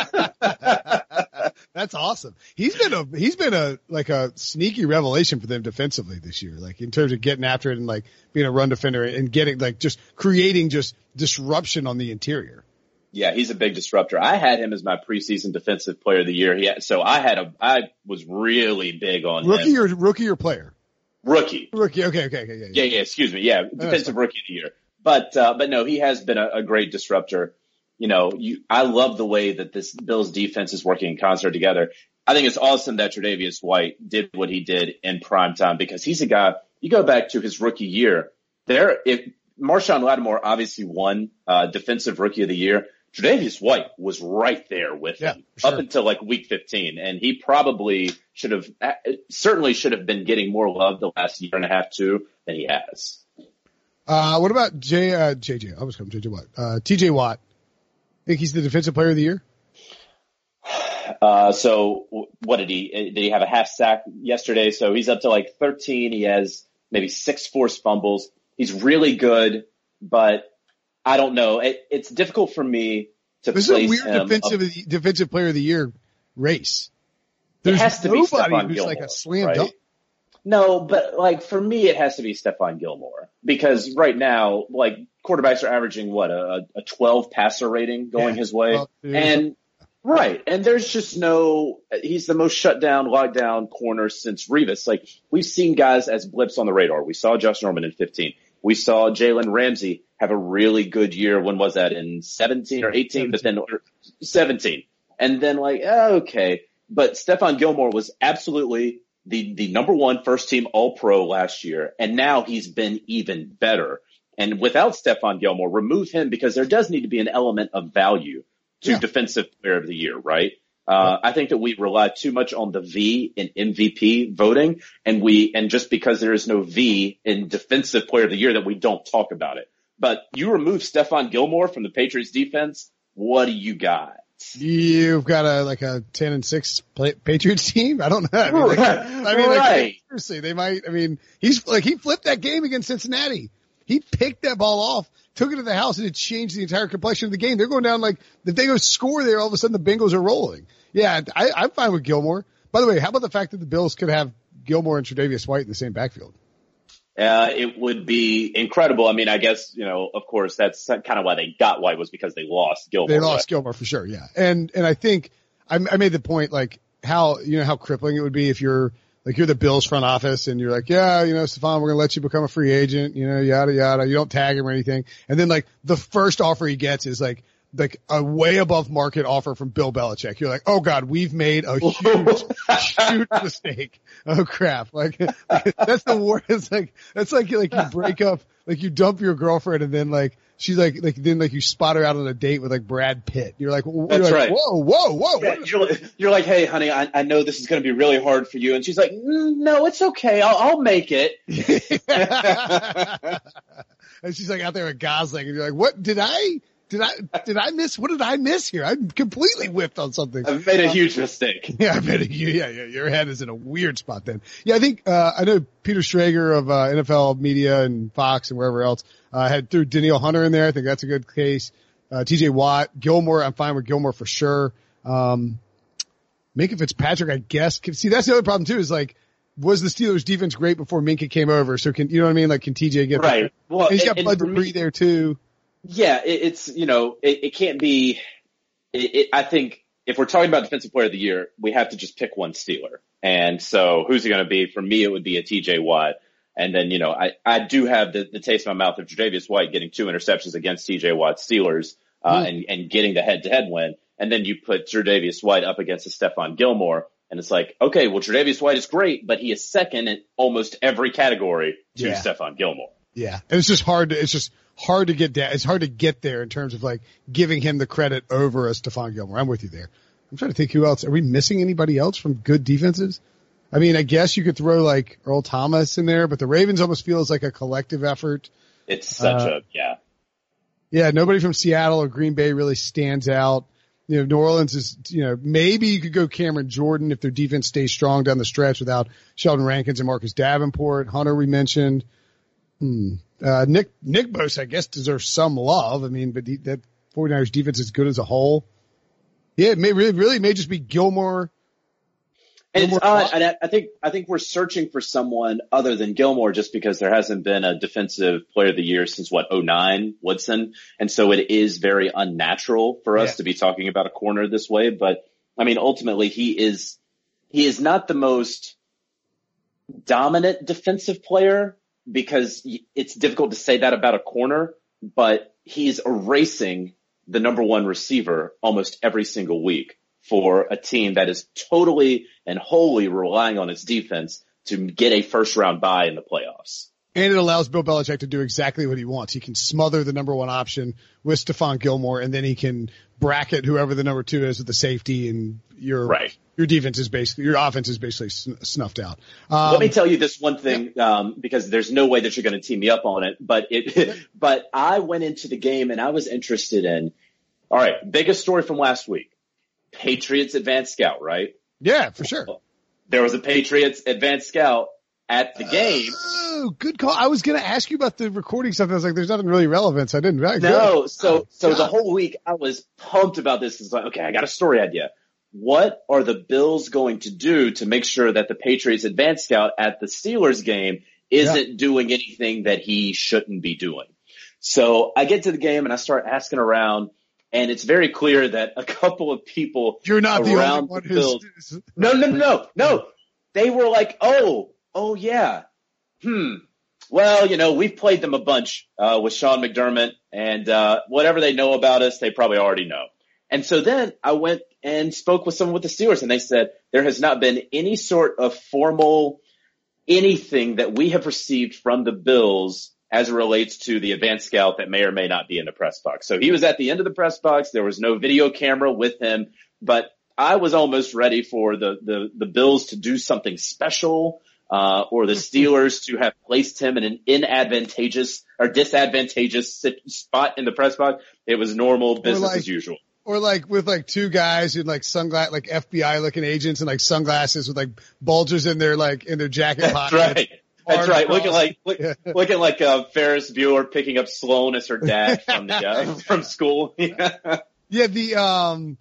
That's awesome. He's been a, he's been a, like a sneaky revelation for them defensively this year, like in terms of getting after it and like being a run defender and getting like just creating just disruption on the interior. Yeah, he's a big disruptor. I had him as my preseason defensive player of the year. He had, so I had a, I was really big on rookie him. or rookie or player? Rookie. Rookie. Okay. Okay. Okay. Yeah. Yeah. Yeah. Excuse me. Yeah. Defensive rookie of the year. But, uh, but no, he has been a, a great disruptor. You know, you, I love the way that this Bills defense is working in concert together. I think it's awesome that Tre'Davious White did what he did in prime time because he's a guy, you go back to his rookie year there. If Marshawn Lattimore obviously won, uh, defensive rookie of the year, Tre'Davious White was right there with yeah, him sure. up until like week fifteen. And he probably should have, certainly should have been getting more love the last year and a half too than he has. Uh, what about J, uh, J J? I was coming J J Watt. Uh, T J Watt. Think he's the defensive player of the year? Uh, so what did he, did he have a half sack yesterday? So he's up to like thirteen. He has maybe six forced fumbles. He's really good, but I don't know. It, it's difficult for me to this place is a weird him defensive, up, defensive player of the year race. There's There's it has to be nobody Stephon who's Gilmore, like a slam right? dunk. No, but like for me, it has to be Stephon Gilmore because right now, like quarterbacks are averaging what a, a twelve passer rating going Yeah. his way, Well, dude. and right, and there's just no. He's the most shut down, locked down corner since Revis. Like we've seen guys as blips on the radar. We saw Josh Norman in fifteen. We saw Jalen Ramsey have a really good year. When was that? In seventeen or eighteen? But then or seventeen, and then like okay, but Stephon Gilmore was absolutely the, the number one first team all pro last year. And now he's been even better. And without Stephon Gilmore, remove him because there does need to be an element of value to Yeah. defensive player of the year, right? Uh, I think that we rely too much on the V in M V P voting and we, and just because there is no V in defensive player of the year that we don't talk about it. But you remove Stephon Gilmore from the Patriots defense, what do you got? You've got a like a ten and six play, Patriots team. I don't know. I mean, like, Right. I mean, like, Right. seriously, they might. I mean, he's like he flipped that game against Cincinnati. He picked that ball off, took it to the house, and it changed the entire complexion of the game. They're going down like if they go score there, all of a sudden the Bengals are rolling. Yeah, I, I'm fine with Gilmore. By the way, how about the fact that the Bills could have Gilmore and Tre'Davious White in the same backfield? Uh, it would be incredible. I mean, I guess, you know, of course, that's kind of why they got White was because they lost Gilmore. They lost right? Gilmore for sure, yeah. And and I think I, I made the point like how you know how crippling it would be if you're like you're the Bills front office and you're like, yeah, you know, Stephon, we're gonna let you become a free agent, you know, yada yada. You don't tag him or anything, and then like the first offer he gets is like like a way above market offer from Bill Belichick. You're like, oh God, we've made a huge, huge mistake. Oh crap. Like, like that's the worst. It's like, that's like, like you break up, like you dump your girlfriend and then like, she's like, like, then like you spot her out on a date with like Brad Pitt. You're like, you're That's like right. whoa, whoa, whoa. Yeah, you're, you're like, hey, honey, I, I know this is going to be really hard for you. And she's like, mm, no, it's okay. I'll, I'll make it. And she's like out there with Gosling and you're like, what did I, Did I, did I miss, what did I miss here? I'm completely whiffed on something. I've made a huge mistake. Yeah, I made a, yeah, yeah, your head is in a weird spot then. Yeah, I think, uh, I know Peter Schrager of, uh, N F L Media and Fox and wherever else, uh, had threw Danielle Hunter in there. I think that's a good case. Uh, T J Watt, Gilmore, I'm fine with Gilmore for sure. Um, Minkah Fitzpatrick, I guess. See, that's the other problem too, is like, was the Steelers defense great before Minkah came over? So can, you know what I mean? Like, can T J get right? There? Well, and he's got and, Bud and Dupree me, there too. Yeah, it, it's, you know, it, it can't be, it, it, I think if we're talking about defensive player of the year, we have to just pick one Steeler. And so who's it going to be? For me, it would be a T J Watt. And then, you know, I, I do have the, the taste in my mouth of Tre'Davious White getting two interceptions against T J Watt Steelers, uh, mm. and, and getting the head to head win. And then you put Tre'Davious White up against a Stephon Gilmore. And it's like, okay, well, Tre'Davious White is great, but he is second in almost every category to yeah. Stephon Gilmore. Yeah. And it's just hard to, it's just hard to get that. It's hard to get there in terms of like giving him the credit over a Stephon Gilmore. I'm with you there. I'm trying to think who else. Are we missing anybody else from good defenses? I mean, I guess you could throw like Earl Thomas in there, but the Ravens almost feels like a collective effort. It's such uh, a, yeah. Yeah. Nobody from Seattle or Green Bay really stands out. You know, New Orleans is, you know, maybe you could go Cameron Jordan if their defense stays strong down the stretch without Sheldon Rankins and Marcus Davenport. Hunter, we mentioned. Hmm. Uh, Nick, Nick Bosa, I guess, deserves some love. I mean, but he, that 49ers defense is good as a whole. Yeah, it may really, really may just be Gilmore. And Gilmore it's odd, and I, I think, I think we're searching for someone other than Gilmore just because there hasn't been a defensive player of the year since what, oh nine, Woodson. And so it is very unnatural for us yeah. to be talking about a corner this way. But I mean, ultimately he is, he is not the most dominant defensive player because it's difficult to say that about a corner, but he's erasing the number one receiver almost every single week for a team that is totally and wholly relying on its defense to get a first round bye in the playoffs. And it allows Bill Belichick to do exactly what he wants. He can smother the number one option with Stephon Gilmore, and then he can bracket whoever the number two is with the safety, and your right. your defense is basically, your offense is basically snuffed out. Um, Let me tell you this one thing, um, because there's no way that you're going to team me up on it, but it, but I went into the game and I was interested in, all right, biggest story from last week. Patriots advanced scout, right? Yeah, for sure. There was a Patriots advanced scout at the game. Oh, good call. I was going to ask you about the recording stuff. I was like, there's nothing really relevant, so I didn't. Right, no, so, oh, so God. the whole week I was pumped about this. It's like, okay, I got a story idea. What are the Bills going to do to make sure that the Patriots advanced scout at the Steelers game isn't yeah. doing anything that he shouldn't be doing? So I get to the game and I start asking around. And it's very clear that a couple of people You're not the around only one the Bills. Who's... No, no, no, no, no. They were like, oh, oh yeah. Hmm. Well, you know, we've played them a bunch, uh, with Sean McDermott, and, uh, whatever they know about us, they probably already know. And so then I went and spoke with someone with the Steelers, and they said there has not been any sort of formal anything that we have received from the Bills as it relates to the advanced scout that may or may not be in the press box. So he was at the end of the press box. There was no video camera with him, but I was almost ready for the, the, the Bills to do something special, uh, or the Steelers to have placed him in an inadvantageous or disadvantageous sit, spot in the press box. It was normal business like, as usual. Or like with like two guys in like sunglass, like F B I looking agents and like sunglasses with like bulges in their like, in their jacket pockets. That's right. That's right. Cross. Looking like, look, yeah. looking like, uh, Ferris Bueller picking up Sloan as her dad from the, uh, from school. yeah. The, um,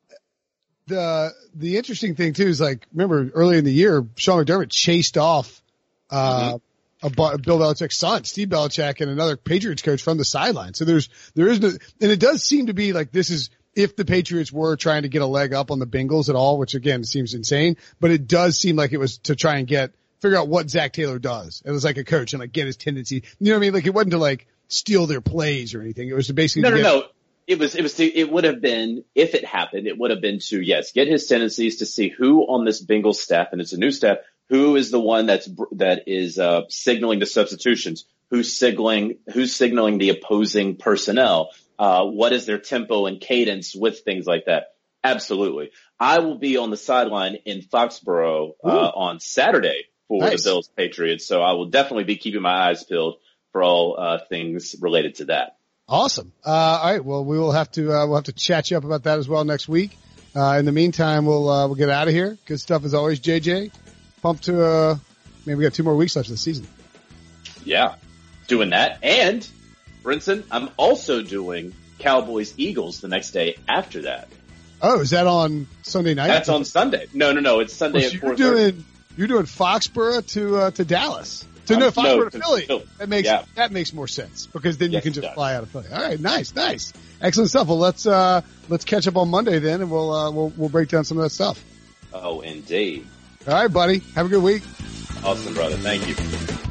the, the interesting thing too is like, remember earlier in the year, Sean McDermott chased off, uh, mm-hmm. a, a Bill Belichick's son, Steve Belichick, and another Patriots coach from the sideline. So there's, there is no, and it does seem to be like this is, if the Patriots were trying to get a leg up on the Bengals at all, which again seems insane, but it does seem like it was to try and get, figure out what Zach Taylor does. It was like a coach and like get his tendency. You know what I mean? Like it wasn't to like steal their plays or anything. It was to basically no, no, get, no. It was, it was, to, it would have been, if it happened, it would have been to, yes, get his tendencies to see who on this Bengals staff, and it's a new staff, who is the one that's, that is, uh, signaling the substitutions, who's signaling, who's signaling the opposing personnel, uh, what is their tempo and cadence with things like that. Absolutely. I will be on the sideline in Foxborough, uh, on Saturday for nice. the Bills Patriots. So I will definitely be keeping my eyes peeled for all, uh, things related to that. Awesome. Uh, all right. Well, we will have to, uh, we'll have to chat you up about that as well next week. Uh, in the meantime, we'll, uh, we'll get out of here. Good stuff as always, J J. Pumped to, uh, maybe we got two more weeks left of the season. Yeah. Doing that. And, Brinson, I'm also doing Cowboys Eagles the next day after that. Oh, is that on Sunday night? That's on Sunday. No, no, no. It's Sunday well, so at four you're thirty. doing, you're doing Foxborough to, uh, to Dallas. To no, Foxborough no, to to Philly. Philly. That makes, yeah. that makes more sense because then yes, you can just does. fly out of Philly. All right. Nice, nice. Excellent stuff. Well, let's, uh, let's catch up on Monday then and we'll, uh, we'll, we'll break down some of that stuff. Oh, indeed. All right, buddy. Have a good week. Awesome, brother. Thank you.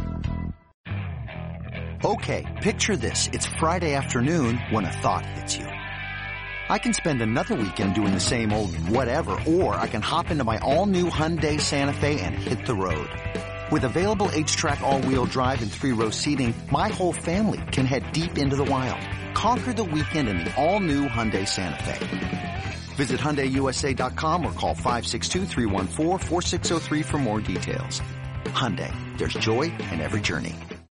Okay, picture this. It's Friday afternoon when a thought hits you. I can spend another weekend doing the same old whatever, or I can hop into my all-new Hyundai Santa Fe and hit the road. With available H-Track all-wheel drive and three-row seating, my whole family can head deep into the wild. Conquer the weekend in the all-new Hyundai Santa Fe. Visit Hyundai U S A dot com or call five six two, three one four, four six zero three for more details. Hyundai, there's joy in every journey.